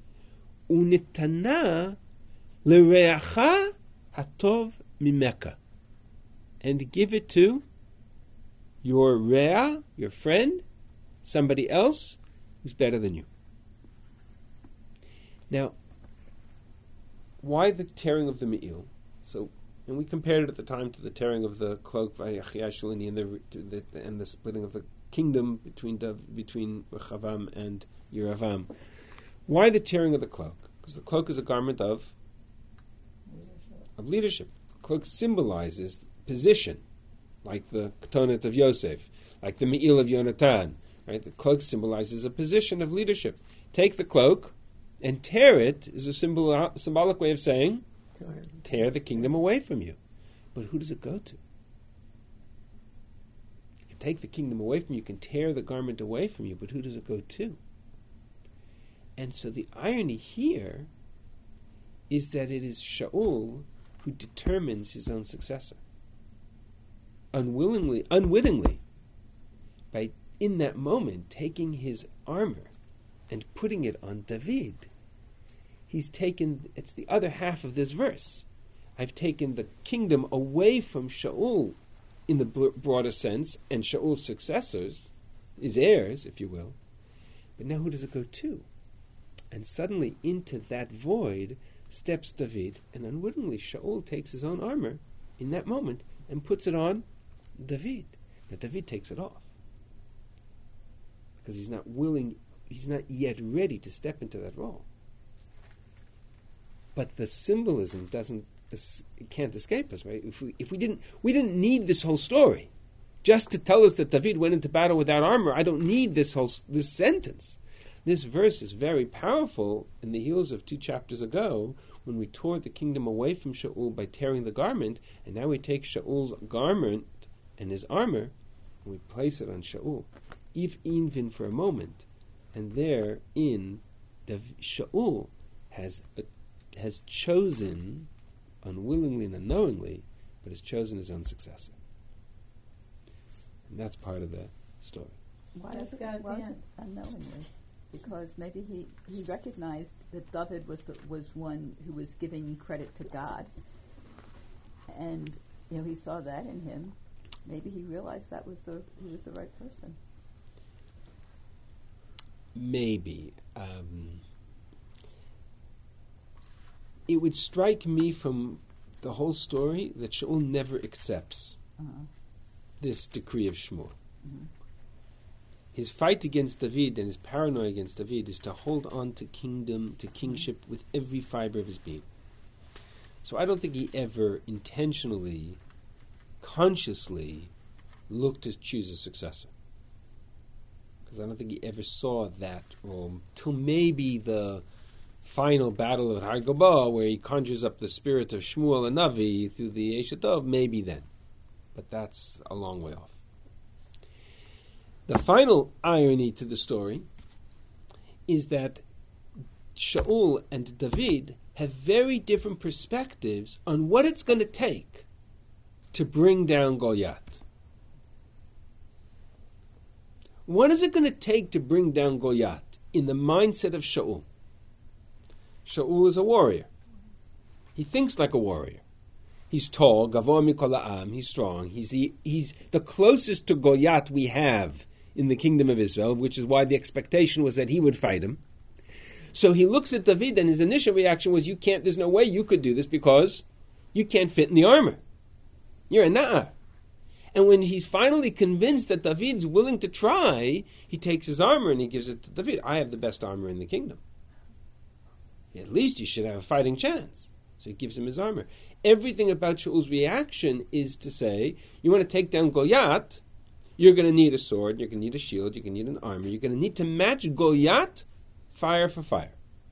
Unitana lereacha hatov mimeka, and give it to your rea, your friend, somebody else who's better than you. Now, why the tearing of the me'il? So, and we compared it at the time to the tearing of the cloak and the splitting of the kingdom between Rechavam and Yeravam. Why the tearing of the cloak? Because the cloak is a garment of leadership. The cloak symbolizes position, like the Ketonet of Yosef, like the Me'il of Yonatan. Right? The cloak symbolizes a position of leadership. Take the cloak and tear it is a symbolic way of saying, tear the kingdom away from you. But who does it go to? You can take the kingdom away from you, you can tear the garment away from you, but who does it go to? And so the irony here is that it is Shaul who determines his own successor. Unwittingly, by in that moment taking his armor and putting it on David, he's taken, it's the other half of this verse. I've taken the kingdom away from Shaul in the broader sense, and Shaul's successors, his heirs, if you will. But now who does it go to? And suddenly into that void steps David, and unwittingly Shaul takes his own armor in that moment and puts it on David. Now David takes it off because he's not yet ready to step into that role. But the symbolism can't escape us, right? If we didn't need this whole story just to tell us that David went into battle without armor. I don't need this sentence. This verse is very powerful in the heels of 2 chapters ago when we tore the kingdom away from Shaul by tearing the garment, and now we take Shaul's garment and his armor and we place it on Shaul. Even for a moment, and therein Shaul has chosen, unwillingly and unknowingly, but has chosen his own successor. And that's part of the story. Why That's was God's hand. it unknowingly? Because maybe he recognized that David was one who was giving credit to God, and he saw that in him. Maybe he realized he was the right person. Maybe. It would strike me from the whole story that Shaul never accepts this decree of Shmuel. Mm-hmm. His fight against David and his paranoia against David is to hold on to kingship with every fiber of his being. So I don't think he ever intentionally, consciously looked to choose a successor. Because I don't think he ever saw that till maybe the final battle of Har Gobah, where he conjures up the spirit of Shmuel and Navi through the Eish HaTov, maybe then. But that's a long way off. The final irony to the story is that Shaul and David have very different perspectives on what it's going to take to bring down Goliath. What is it going to take to bring down Goliath in the mindset of Shaul? Shaul is a warrior. He thinks like a warrior. He's tall, gavor mikol ha'am, he's strong. He's the closest to Goliath we have in the kingdom of Israel, which is why the expectation was that he would fight him. So he looks at David, and his initial reaction was, there's no way you could do this because you can't fit in the armor. You're a na'ar. And when he's finally convinced that David's willing to try, he takes his armor and he gives it to David. I have the best armor in the kingdom. At least you should have a fighting chance. So he gives him his armor. Everything about Shaul's reaction is to say, you want to take down Goliath, you're going to need a sword, you're going to need a shield, you're going to need an armor, you're going to need to match Goliath fire for fire.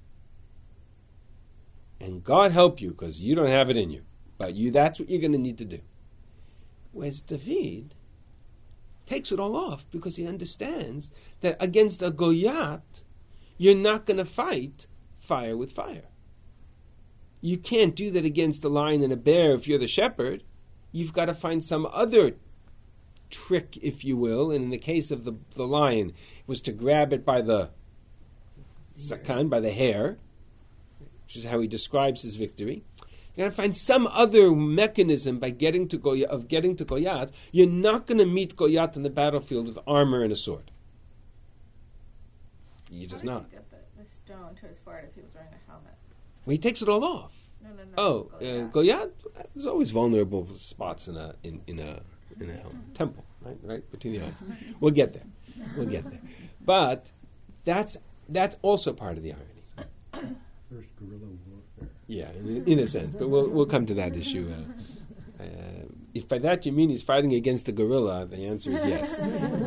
And God help you, because you don't have it in you. But that's what you're going to need to do. Whereas David takes it all off because he understands that against a Goliath, you're not going to fight fire with fire. You can't do that against a lion and a bear if you're the shepherd. You've got to find some other trick, if you will. And in the case of the lion, it was to grab it by the zakan, by the hair, which is how he describes his victory. You got to find some other mechanism by getting to Goliath. You're not going to meet Goliath in the battlefield with armor and a sword. You're just not. How did he get the stone to his forehead if he was wearing a helmet? Well, he takes it all off. Oh, Goliath. There's always vulnerable spots in a temple, right between the eyes. We'll get there. But that's also part of the irony. First guerrilla warfare. Yeah, in a sense, but we'll come to that issue. If by that you mean he's fighting against a gorilla, the answer is yes.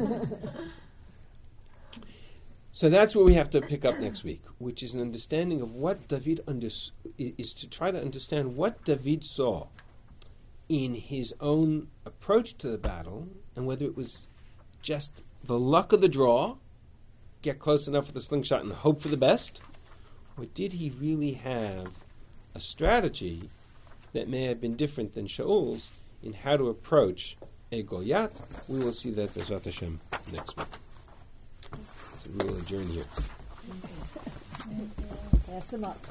So that's what we have to pick up next week, which is an understanding of what David is to try to understand what David saw in his own approach to the battle, and whether it was just the luck of the draw, get close enough with the slingshot and hope for the best, or did he really have a strategy that may have been different than Shaul's in how to approach a Goliath? We will see that B'ezrat Hashem next week. So we will adjourn here. Pass them up.